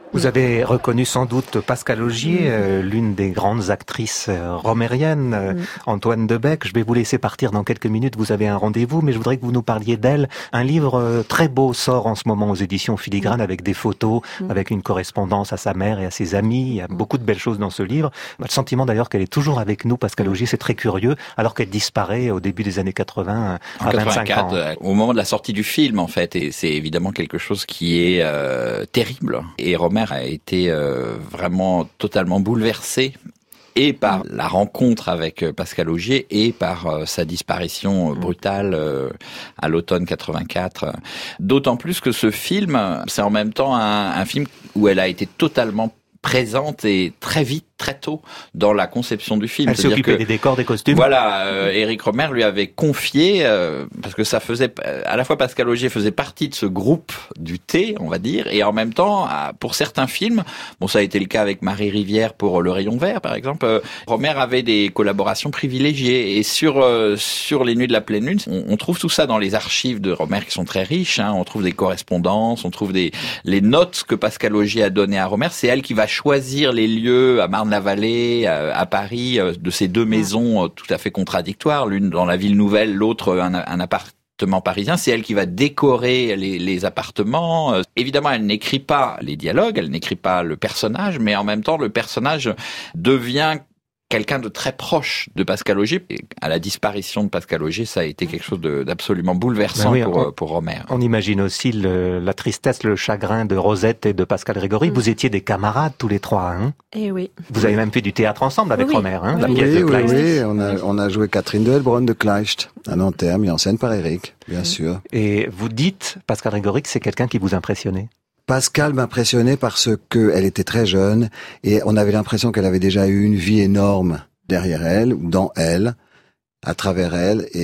Vous avez reconnu sans doute Pascal Augier, l'une des grandes actrices romériennes, Antoine Debec. Je vais vous laisser partir dans quelques minutes, vous avez un rendez-vous, mais je voudrais que vous nous parliez d'elle. Un livre très beau sort en ce moment aux éditions Filigrane avec des photos, avec une correspondance à sa mère et à ses amis. Il y a beaucoup de belles choses dans ce livre. On a le sentiment d'ailleurs qu'elle est toujours avec nous, Pascal Augier, c'est très curieux, alors qu'elle disparaît au début des années 80, à 25 ans. Au moment de la sortie du film, en fait, et c'est évidemment quelque chose qui est terrible. Et Rohmer a été vraiment totalement bouleversé et par la rencontre avec Pascal Augier et par sa disparition brutale à l'automne 84. D'autant plus que ce film, c'est en même temps un film où elle a été totalement présente et très vite, très tôt dans la conception du film. Elle s'est occupée des décors, des costumes. Voilà, Éric Rohmer lui avait confié, parce que ça faisait, à la fois Pascal Augier faisait partie de ce groupe du thé, on va dire, et en même temps, pour certains films, bon, ça a été le cas avec Marie Rivière pour Le Rayon Vert, par exemple, Rohmer avait des collaborations privilégiées, et sur Les Nuits de la Pleine Lune, on trouve tout ça dans les archives de Rohmer qui sont très riches, on trouve des correspondances, on trouve les notes que Pascal Augier a données à Rohmer, c'est elle qui va choisir les lieux à Marne-la-Vallée, à Paris, de ces deux maisons tout à fait contradictoires, l'une dans la ville nouvelle, l'autre un appartement parisien. C'est elle qui va décorer les appartements. Évidemment, elle n'écrit pas les dialogues, elle n'écrit pas le personnage, mais en même temps, le personnage devient quelqu'un de très proche de Pascal Augier. Et à la disparition de Pascal Augier, ça a été quelque chose d'absolument bouleversant pour Rohmer. On imagine aussi la tristesse, le chagrin de Rosette et de Pascal Grégory. Vous étiez des camarades tous les trois, hein? Eh oui. Vous avez même fait du théâtre ensemble avec Rohmer, hein, la oui, pièce de Kleist. Oui, on a joué Catherine de Hellbronn de Kleist à Nanterre, mis en scène par Éric, bien sûr. Et vous dites, Pascal Grégory, que c'est quelqu'un qui vous impressionnait? Pascal m'impressionnait parce que elle était très jeune et on avait l'impression qu'elle avait déjà eu une vie énorme derrière elle, ou dans elle, à travers elle, et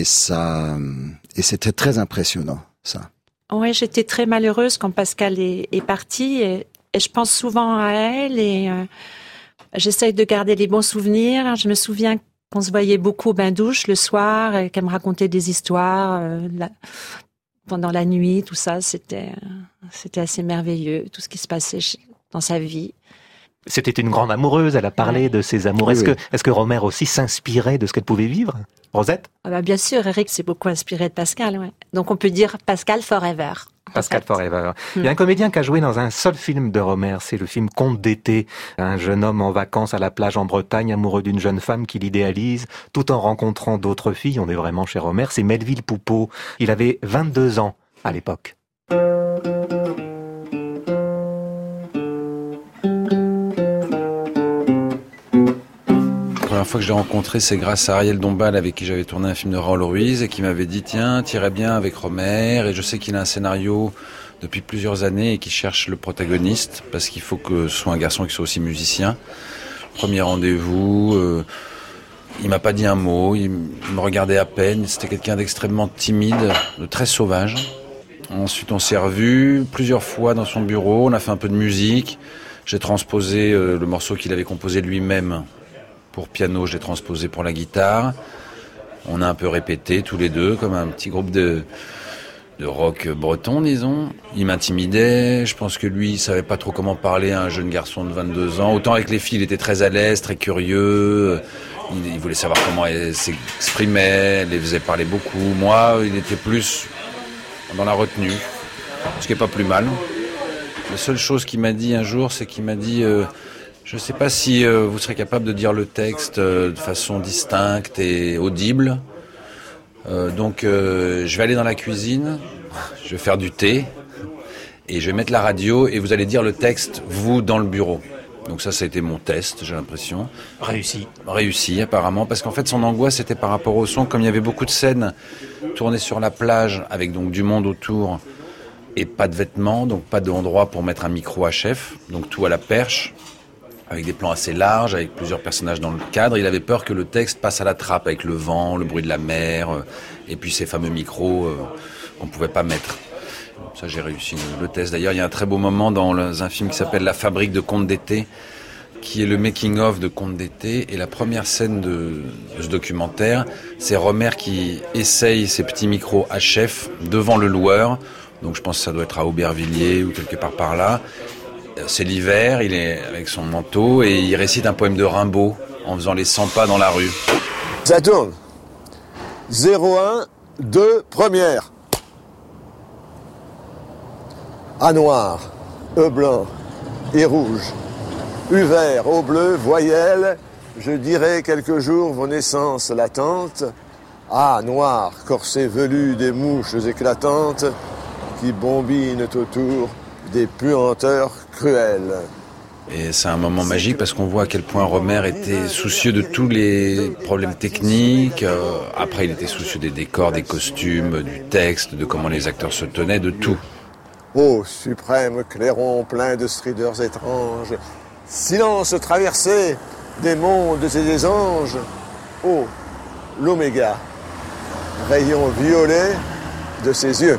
c'était très impressionnant, ça. Oui, j'étais très malheureuse quand Pascal est parti et je pense souvent à elle et j'essaye de garder les bons souvenirs. Je me souviens qu'on se voyait beaucoup au bain-douche le soir et qu'elle me racontait des histoires pendant la nuit, tout ça, c'était assez merveilleux, tout ce qui se passait dans sa vie. C'était une grande amoureuse, elle a parlé de ses amours. Oui, Est-ce que Rohmer aussi s'inspirait de ce qu'elle pouvait vivre? Rosette? Bien sûr, Éric s'est beaucoup inspiré de Pascal, ouais. Donc on peut dire Pascal Forever. Pascal Forever. Il y a un comédien qui a joué dans un seul film de Rohmer, c'est le film Conte d'été. Un jeune homme en vacances à la plage en Bretagne, amoureux d'une jeune femme qu'il idéalise, tout en rencontrant d'autres filles. On est vraiment chez Rohmer. C'est Melville Poupeau. Il avait 22 ans à l'époque. La première fois que je l'ai rencontré, c'est grâce à Ariel Dombal avec qui j'avais tourné un film de Raoul Ruiz et qui m'avait dit tiens, t'irais bien avec Rohmer, et je sais qu'il a un scénario depuis plusieurs années et qu'il cherche le protagoniste parce qu'il faut que ce soit un garçon qui soit aussi musicien. Premier rendez-vous, il m'a pas dit un mot, il me regardait à peine, c'était quelqu'un d'extrêmement timide, de très sauvage. Ensuite on s'est revus plusieurs fois dans son bureau, on a fait un peu de musique, j'ai transposé le morceau qu'il avait composé lui-même pour piano, je l'ai transposé pour la guitare. On a un peu répété tous les deux, comme un petit groupe de rock breton, disons. Il m'intimidait, je pense que lui, il savait pas trop comment parler à un jeune garçon de 22 ans. Autant avec les filles, il était très à l'aise, très curieux. Il voulait savoir comment elle s'exprimait, elle les faisait parler beaucoup. Moi, il était plus dans la retenue, ce qui est pas plus mal. La seule chose qu'il m'a dit un jour, c'est qu'il m'a dit... je ne sais pas si vous serez capable de dire le texte de façon distincte et audible. Donc je vais aller dans la cuisine, je vais faire du thé et je vais mettre la radio et vous allez dire le texte, vous, dans le bureau. Donc ça a été mon test, j'ai l'impression. Réussi apparemment, parce qu'en fait son angoisse c'était par rapport au son. Comme il y avait beaucoup de scènes tournées sur la plage avec donc du monde autour et pas de vêtements, donc pas d'endroit pour mettre un micro à chef, donc tout à la perche. Avec des plans assez larges, avec plusieurs personnages dans le cadre. Il avait peur que le texte passe à la trappe avec le vent, le bruit de la mer, et puis ces fameux micros qu'on ne pouvait pas mettre. Ça, j'ai réussi le test. D'ailleurs, il y a un très beau moment dans un film qui s'appelle La Fabrique de Contes d'été, qui est le making-of de Contes d'été. Et la première scène de ce documentaire, c'est Rohmer qui essaye ses petits micros à chef devant le loueur. Donc je pense que ça doit être à Aubervilliers ou quelque part par là. C'est l'hiver, il est avec son manteau et il récite un poème de Rimbaud en faisant les 100 pas dans la rue. Ça tourne. 0-1, 2, première. A noir, E blanc, et rouge. U vert, O bleu, voyelle, je dirai quelques jours vos naissances latentes. A noir, corset velu des mouches éclatantes qui bombinent autour des puanteurs cruelles. Et c'est un moment magique parce qu'on voit à quel point Rohmer était soucieux de tous les problèmes techniques. Après, il était soucieux des décors, des costumes, du texte, de comment les acteurs se tenaient, de tout. Ô suprême clairon plein de strideurs étranges, silence traversé des mondes et des anges. Ô l'oméga, rayon violet de ses yeux.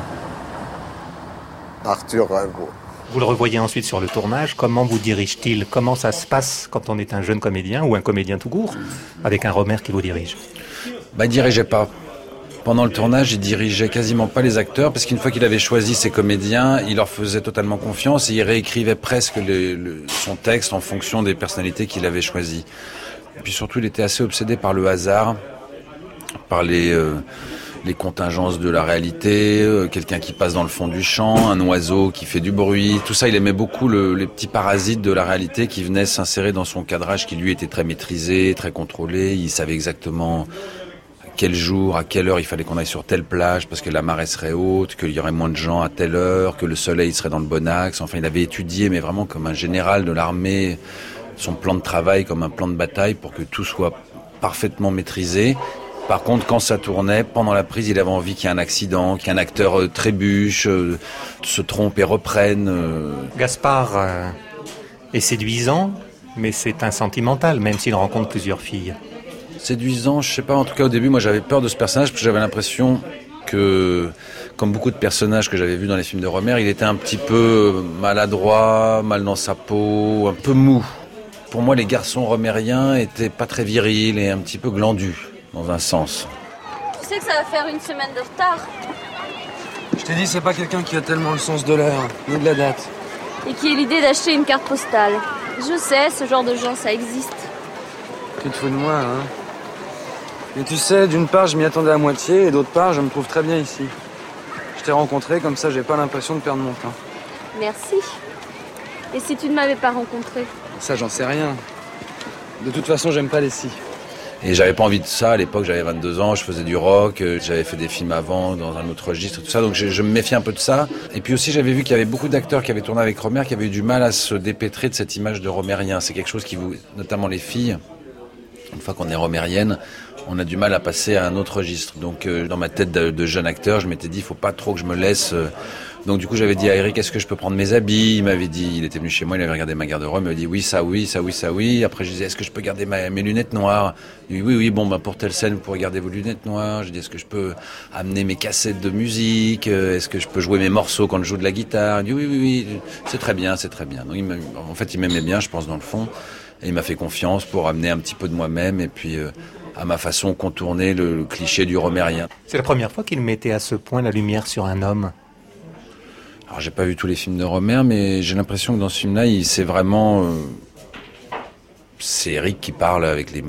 Arthur Rimbaud. Vous le revoyez ensuite sur le tournage. Comment vous dirige-t-il? Comment ça se passe quand on est un jeune comédien ou un comédien tout court avec un Rohmer qui vous dirige? Il dirigeait pas. Pendant le tournage, il dirigeait quasiment pas les acteurs parce qu'une fois qu'il avait choisi ses comédiens, il leur faisait totalement confiance et il réécrivait presque son texte en fonction des personnalités qu'il avait choisies. Et puis surtout, il était assez obsédé par le hasard, par les contingences de la réalité, quelqu'un qui passe dans le fond du champ, un oiseau qui fait du bruit. Tout ça, il aimait beaucoup les petits parasites de la réalité qui venaient s'insérer dans son cadrage qui lui était très maîtrisé, très contrôlé. Il savait exactement quel jour, à quelle heure il fallait qu'on aille sur telle plage parce que la marée serait haute, qu'il y aurait moins de gens à telle heure, que le soleil serait dans le bon axe. Enfin, il avait étudié, mais vraiment comme un général de l'armée, son plan de travail comme un plan de bataille pour que tout soit parfaitement maîtrisé. Par contre, quand ça tournait, pendant la prise, il avait envie qu'il y ait un accident, qu'un acteur trébuche, se trompe et reprenne. Gaspard est séduisant, mais c'est un sentimental, même s'il rencontre plusieurs filles. Séduisant, je sais pas, en tout cas au début, moi j'avais peur de ce personnage, parce que j'avais l'impression que, comme beaucoup de personnages que j'avais vus dans les films de Rohmer, il était un petit peu maladroit, mal dans sa peau, un peu mou. Pour moi, les garçons romériens étaient pas très virils et un petit peu glandus. Dans un sens. Tu sais que ça va faire une semaine de retard. Je t'ai dit, c'est pas quelqu'un qui a tellement le sens de l'heure, ni de la date. Et qui a l'idée d'acheter une carte postale. Je sais, ce genre de gens, ça existe. Tu te fous de moi, hein? Et tu sais, d'une part, je m'y attendais à moitié, et d'autre part, je me trouve très bien ici. Je t'ai rencontré, comme ça, j'ai pas l'impression de perdre mon temps. Merci. Et si tu ne m'avais pas rencontré? Ça, j'en sais rien. De toute façon, j'aime pas les si. Et j'avais pas envie de ça, à l'époque j'avais 22 ans, je faisais du rock, j'avais fait des films avant dans un autre registre, tout ça, donc je me méfiais un peu de ça. Et puis aussi j'avais vu qu'il y avait beaucoup d'acteurs qui avaient tourné avec Rohmer, qui avaient eu du mal à se dépêtrer de cette image de romérien. C'est quelque chose qui vous, notamment les filles, une fois qu'on est romérienne, on a du mal à passer à un autre registre. Donc dans ma tête de jeune acteur, je m'étais dit, il faut pas trop que je me laisse... Donc du coup j'avais dit à Eric, est-ce que je peux prendre mes habits? Il m'avait dit, il était venu chez moi, il avait regardé ma garde-robe, il m'avait dit oui, ça oui, ça oui, ça oui. Après je disais, est-ce que je peux garder mes lunettes noires? Il dit oui, bon pour telle scène vous pourrez garder vos lunettes noires. Je dis, est-ce que je peux amener mes cassettes de musique? Est-ce que je peux jouer mes morceaux quand je joue de la guitare? Il dit oui, c'est très bien, c'est très bien. Donc en fait il m'aimait bien, je pense, dans le fond, et il m'a fait confiance pour amener un petit peu de moi-même et puis à ma façon contourner le cliché du romérien. C'est la première fois qu'il mettait à ce point la lumière sur un homme. Alors j'ai pas vu tous les films de Rohmer, mais j'ai l'impression que dans ce film-là, c'est vraiment, c'est Eric qui parle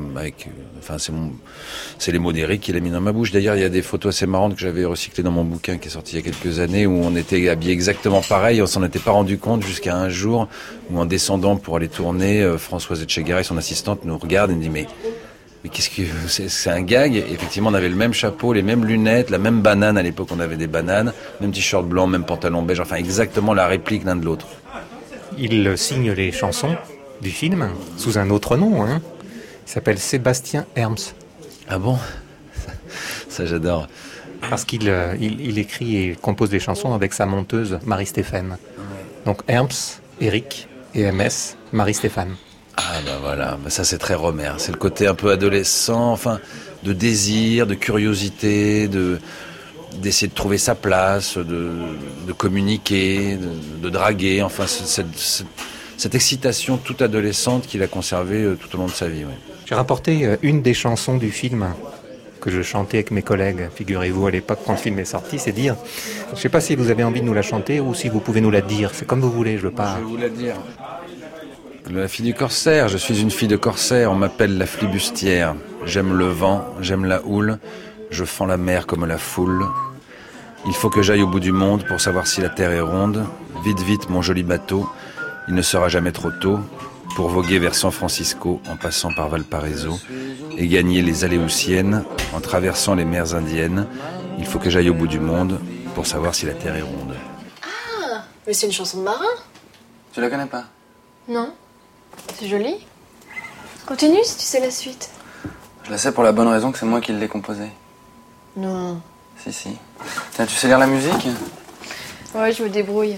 c'est les mots d'Eric qu'il a mis dans ma bouche. D'ailleurs, il y a des photos assez marrantes que j'avais recyclées dans mon bouquin qui est sorti il y a quelques années où on était habillés exactement pareil. On s'en était pas rendu compte jusqu'à un jour où en descendant pour aller tourner, Françoise Etchegaray, son assistante, nous regarde et nous dit mais qu'est-ce que c'est un gag? Et effectivement, on avait le même chapeau, les mêmes lunettes, la même banane. À l'époque, on avait des bananes, même t-shirt blanc, même pantalon beige. Enfin, exactement la réplique l'un de l'autre. Il signe les chansons du film sous un autre nom. Il s'appelle Sébastien Herms. Ah bon? Ça, j'adore. Parce qu'il écrit et compose des chansons avec sa monteuse Marie-Stéphane. Donc Herms, Eric et MS, Marie-Stéphane. Ah voilà, ça c'est très Rohmer. C'est le côté un peu adolescent, enfin, de désir, de curiosité, d'essayer de trouver sa place, de communiquer, de draguer, enfin cette excitation toute adolescente qu'il a conservée tout au long de sa vie. Ouais. J'ai rapporté une des chansons du film que je chantais avec mes collègues, figurez-vous, à l'époque quand le film est sorti, c'est dire. Je ne sais pas si vous avez envie de nous la chanter ou si vous pouvez nous la dire, c'est comme vous voulez, je veux pas... Je vais vous la dire. La fille du corsaire, je suis une fille de corsaire, on m'appelle la flibustière. J'aime le vent, j'aime la houle, je fends la mer comme la foule. Il faut que j'aille au bout du monde pour savoir si la terre est ronde. Vite, vite, mon joli bateau, il ne sera jamais trop tôt pour voguer vers San Francisco en passant par Valparaiso et gagner les Aléoutiennes en traversant les mers indiennes. Il faut que j'aille au bout du monde pour savoir si la terre est ronde. Ah, mais c'est une chanson de marin. Tu la connais pas? Non. C'est joli. Continue si tu sais la suite. Je la sais pour la bonne raison que c'est moi qui l'ai composée. Non. Si. Tiens, tu sais lire la musique? Ouais, je me débrouille.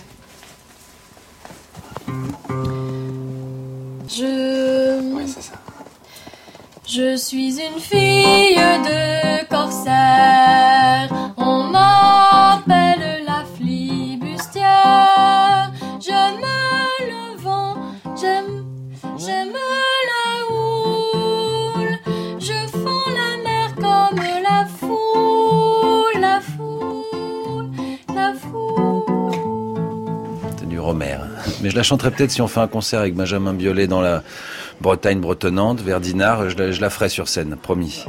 Oui, c'est ça. Je suis une fille de corsaire, on m'appelle la flibustière. J'aime le vent, j'aime la houle, je fonds la mer comme la foule. C'est du Romer. Mais je la chanterai peut-être si on fait un concert avec Benjamin Biolay dans la Bretagne bretonnante, vers Dinard, je la ferai sur scène, promis.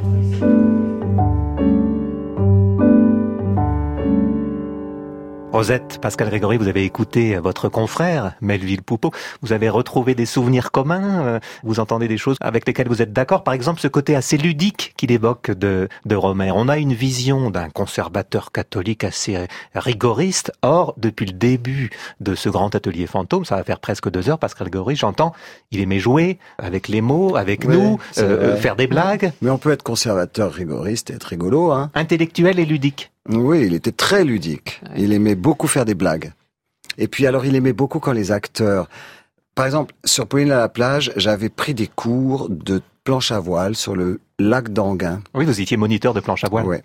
Rosette, Pascal Grégory, vous avez écouté votre confrère, Melville Poupeau. Vous avez retrouvé des souvenirs communs. Vous entendez des choses avec lesquelles vous êtes d'accord. Par exemple, ce côté assez ludique qu'il évoque de Romer. On a une vision d'un conservateur catholique assez rigoriste. Or, depuis le début de ce grand atelier fantôme, ça va faire presque 2 heures, Pascal Grégory, j'entends, il aimait jouer avec les mots, avec nous, faire des blagues. Mais on peut être conservateur rigoriste et être rigolo, hein. Intellectuel et ludique. Oui, il était très ludique. Ouais. Il aimait beaucoup faire des blagues. Et puis alors, il aimait beaucoup quand les acteurs... Par exemple, sur Pauline à la plage, j'avais pris des cours de planche à voile sur le lac d'Anguin. Oui, vous étiez moniteur de planche à voile. Ouais.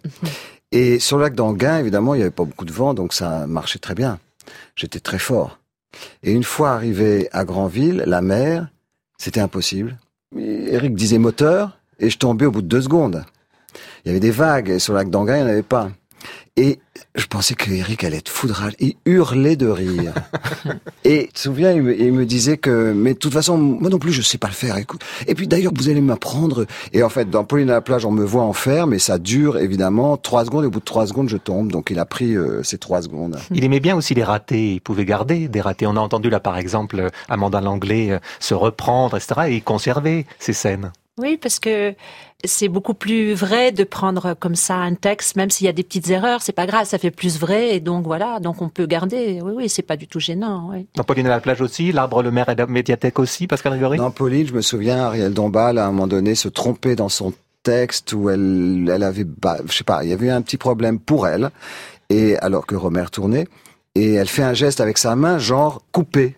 Et sur le lac d'Anguin, évidemment, il n'y avait pas beaucoup de vent, donc ça marchait très bien. J'étais très fort. Et une fois arrivé à Granville, la mer, c'était impossible. Eric disait moteur, et je tombais au bout de 2 secondes. Il y avait des vagues, et sur le lac d'Anguin, il n'y en avait pas. Et je pensais que Eric allait être foudrage. Il hurlait de rire. Et tu te souviens, il me disait que, mais de toute façon, moi non plus, je sais pas le faire. Écoute. Et puis d'ailleurs, vous allez m'apprendre. Et en fait, dans Pauline à la plage, on me voit en faire, mais ça dure évidemment 3 secondes. Et au bout de 3 secondes, je tombe. Donc il a pris ces 3 secondes. Il aimait bien aussi les ratés. Il pouvait garder des ratés. On a entendu là, par exemple, Amanda Langlais se reprendre, etc. Et il conservait ces scènes. Oui, parce que c'est beaucoup plus vrai de prendre comme ça un texte, même s'il y a des petites erreurs, c'est pas grave, ça fait plus vrai, et donc voilà, donc on peut garder. Oui, c'est pas du tout gênant. Oui. Dans Pauline à la plage aussi, l'Arbre, le Maire et la médiathèque aussi, Pascal Grégory. Dans Pauline, je me souviens, Ariel Dombal, à un moment donné, se trompait dans son texte où elle avait, je sais pas, il y avait un petit problème pour elle, et alors que Romer tournait, et elle fait un geste avec sa main, genre coupé.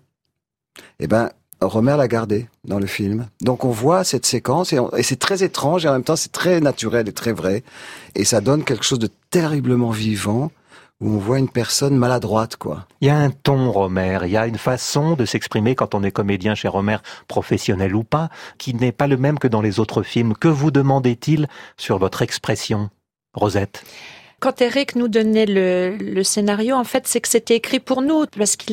Eh ben, Romer l'a gardé dans le film. Donc on voit cette séquence et c'est très étrange et en même temps c'est très naturel et très vrai. Et ça donne quelque chose de terriblement vivant où on voit une personne maladroite, quoi. Il y a un ton, Romer, il y a une façon de s'exprimer quand on est comédien chez Romer, professionnel ou pas, qui n'est pas le même que dans les autres films. Que vous demandait-il sur votre expression, Rosette ? Quand Eric nous donnait le scénario, en fait, c'est que c'était écrit pour nous, parce qu'il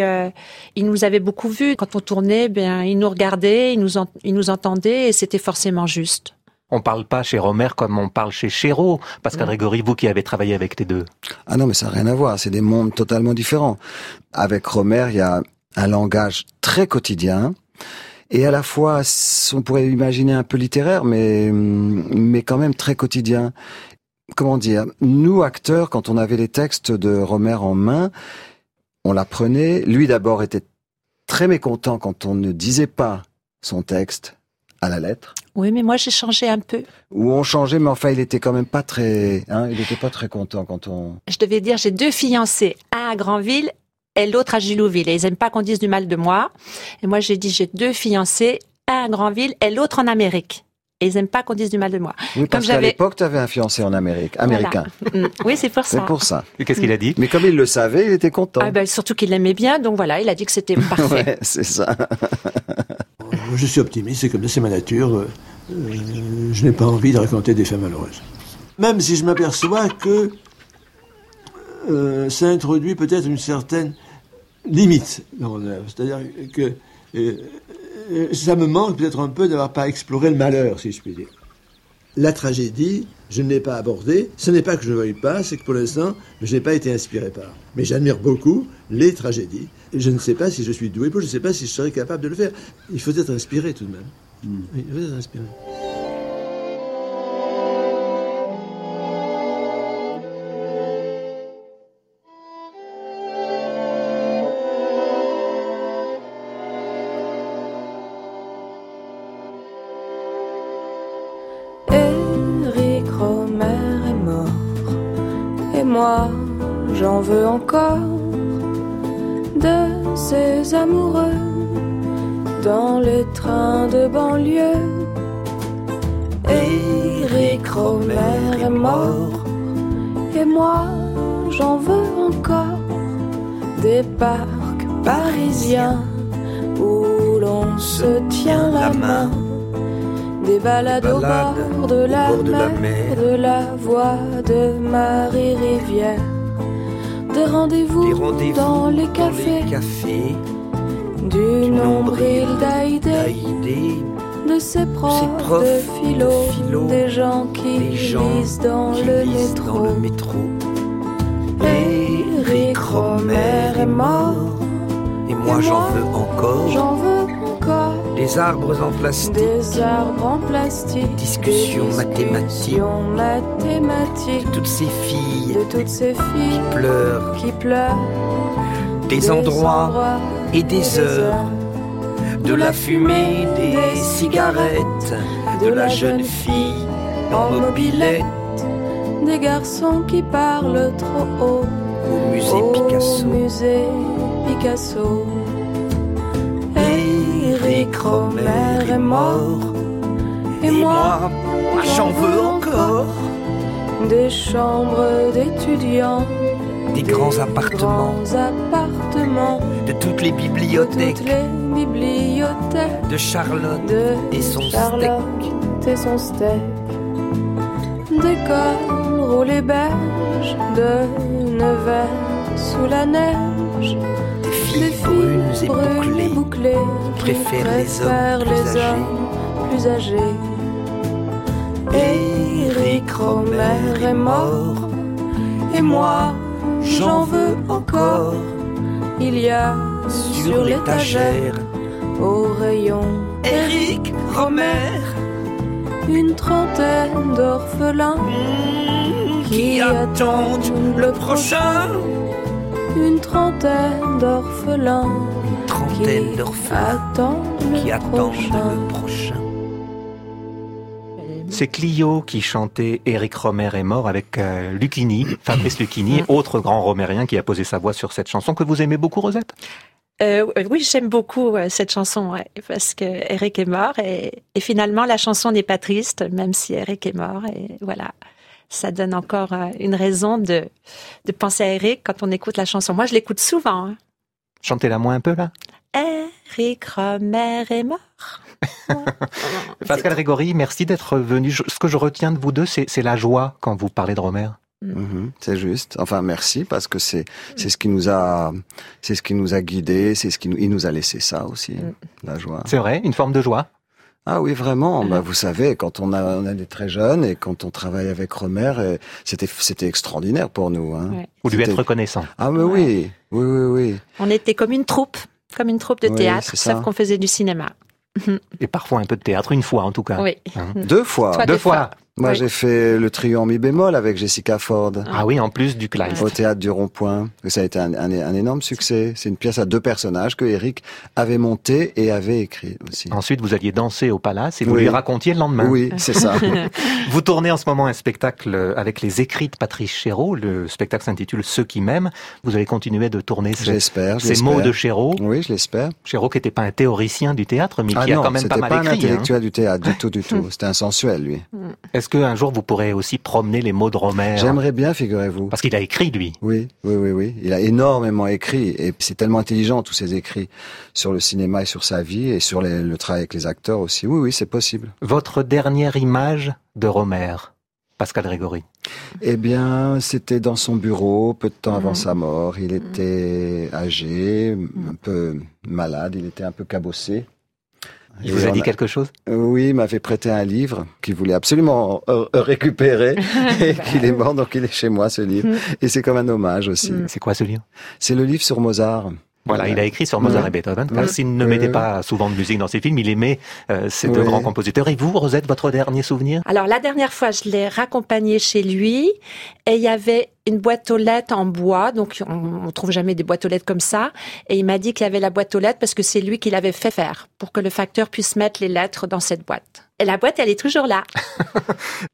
il nous avait beaucoup vus. Quand on tournait, il nous regardait, il nous entendait, et c'était forcément juste. On parle pas chez Romer comme on parle chez Chéreau. Pascal Grégory, vous qui avez travaillé avec les deux. Ah non, mais ça n'a rien à voir. C'est des mondes totalement différents. Avec Romer, il y a un langage très quotidien. Et à la fois, on pourrait imaginer un peu littéraire, mais quand même très quotidien. Comment dire, nous acteurs, quand on avait les textes de Romer en main, on l'apprenait. Lui d'abord était très mécontent quand on ne disait pas son texte à la lettre. Oui, mais moi j'ai changé un peu. Ou on changeait, mais enfin il était quand même pas très, il était pas très content quand on... Je devais dire, j'ai 2 fiancés, un à Granville et l'autre à Gilouville. Et ils aiment pas qu'on dise du mal de moi. Et moi j'ai dit, j'ai 2 fiancés, un à Granville et l'autre en Amérique. Et ils n'aiment pas qu'on dise du mal de moi. Oui, parce qu'à l'époque, tu avais un fiancé en Amérique, américain. Voilà. Oui, c'est pour ça. C'est pour ça. Et qu'est-ce qu'il a dit ? Mais comme il le savait, il était content. Surtout qu'il l'aimait bien, donc voilà, il a dit que c'était parfait. Ouais, c'est ça. Je suis optimiste, c'est comme ça, c'est ma nature. Je n'ai pas envie de raconter des faits malheureuses. Même si je m'aperçois que ça introduit peut-être une certaine limite dans mon œuvre. C'est-à-dire que ça me manque peut-être un peu d'avoir pas exploré le malheur, si je puis dire. La tragédie, je ne l'ai pas abordée. Ce n'est pas que je ne veuille pas, c'est que pour l'instant, je n'ai pas été inspiré par. Mais j'admire beaucoup les tragédies. Et je ne sais pas si je suis doué pour, je ne sais pas si je serais capable de le faire. Il faut être inspiré tout de même. Il faut être inspiré. Moi, j'en veux encore de ces amoureux dans les trains de banlieue. Éric Rohmer est mort et moi, j'en veux encore des parcs parisiens où l'on se tient la main. Des balades au bord de la mer, de la voix de Marie-Rivière. Des rendez-vous dans les cafés, du nombril d'Haïdé, de ses profs de philo, des gens qui lisent dans le métro. Éric Rohmer est mort, et moi j'en veux encore. Des arbres en plastique, discussions mathématiques, de toutes ces filles qui pleurent, des endroits et des heures, de la fumée, des cigarettes, de la jeune fille en mobilette, des garçons qui parlent trop haut au musée Picasso. Éric Rohmer est mort et moi j'en veux encore. Des chambres d'étudiants, des grands appartements, de toutes les bibliothèques, de Charlotte et son steak, des cols roulés beige, de Nevers sous la neige. Des filles brunes et bouclées préfèrent les hommes plus âgés. Éric Rohmer est mort et moi j'en veux encore. Il y a sur l'étagère au rayon Éric Rohmer une trentaine d'orphelins qui attendent le prochain. Une trentaine d'orphelins qui attendent le prochain. C'est Clio qui chantait Éric Rohmer est mort avec Lucchini, Fabrice Lucchini, autre grand romérien qui a posé sa voix sur cette chanson que vous aimez beaucoup, Rosette. Oui, j'aime beaucoup cette chanson, ouais, parce que Éric est mort et finalement la chanson n'est pas triste, même si Éric est mort, et voilà. Ça donne encore une raison de penser à Éric quand on écoute la chanson. Moi, je l'écoute souvent. Hein. Chantez-la moi un peu, là. Éric Rohmer est mort. Pascal Grégory, merci d'être venu. Ce que je retiens de vous deux, c'est la joie quand vous parlez de Rohmer. C'est juste. Enfin, merci, parce que c'est ce qui nous a guidés, il nous a laissé ça aussi, la joie. C'est vrai, une forme de joie. Ah oui, vraiment. Bah, vous savez, quand on a des très jeunes et quand on travaille avec Rohmer, c'était extraordinaire pour nous. Hein. Ouais. Vous lui êtes reconnaissant. Ah mais oui. On était comme une troupe de théâtre, sauf qu'on faisait du cinéma. Et parfois un peu de théâtre, une fois en tout cas. Oui. Deux fois. Deux fois. Moi, j'ai fait le trio en mi bémol avec Jessica Ford. Ah oui, en plus du Kleist. Au théâtre du Rond-Point. Ça a été un énorme succès. C'est une pièce à deux personnages que Éric avait monté et avait écrit aussi. Ensuite, vous alliez danser au Palace et vous lui racontiez le lendemain. Oui, c'est ça. Vous tournez en ce moment un spectacle avec les écrits de Patrice Chéreau. Le spectacle s'intitule Ceux qui m'aiment. Vous allez continuer de tourner ces mots de Chéreau. Oui, je l'espère. Chéreau qui n'était pas un théoricien du théâtre, mais qui a quand même pas mal écrit. C'était pas un intellectuel du théâtre, du tout. C'était un sensuel, lui. Est-ce qu'un jour vous pourrez aussi promener les mots de Rohmer? J'aimerais bien, figurez-vous. Parce qu'il a écrit, lui. Oui. Il a énormément écrit, et c'est tellement intelligent, tous ses écrits sur le cinéma et sur sa vie, et sur le travail avec les acteurs aussi. Oui, c'est possible. Votre dernière image de Rohmer? Pascal Grégory? Eh bien, c'était dans son bureau, peu de temps avant sa mort. Il était âgé, un peu malade, il était un peu cabossé. Il vous a dit quelque chose? Oui, il m'avait prêté un livre qu'il voulait absolument récupérer et qu'il est mort, donc il est chez moi, ce livre. Et c'est comme un hommage aussi. C'est quoi ce livre? C'est le livre sur Mozart. Voilà, il a écrit sur Mozart et Beethoven, car s'il ne mettait pas souvent de musique dans ses films, il aimait ces deux grands compositeurs. Et vous, Rosette, votre dernier souvenir? Alors, la dernière fois, je l'ai raccompagné chez lui, et il y avait une boîte aux lettres en bois, donc on trouve jamais des boîtes aux lettres comme ça, et il m'a dit qu'il y avait la boîte aux lettres parce que c'est lui qui l'avait fait faire, pour que le facteur puisse mettre les lettres dans cette boîte. Et la boîte, elle est toujours là.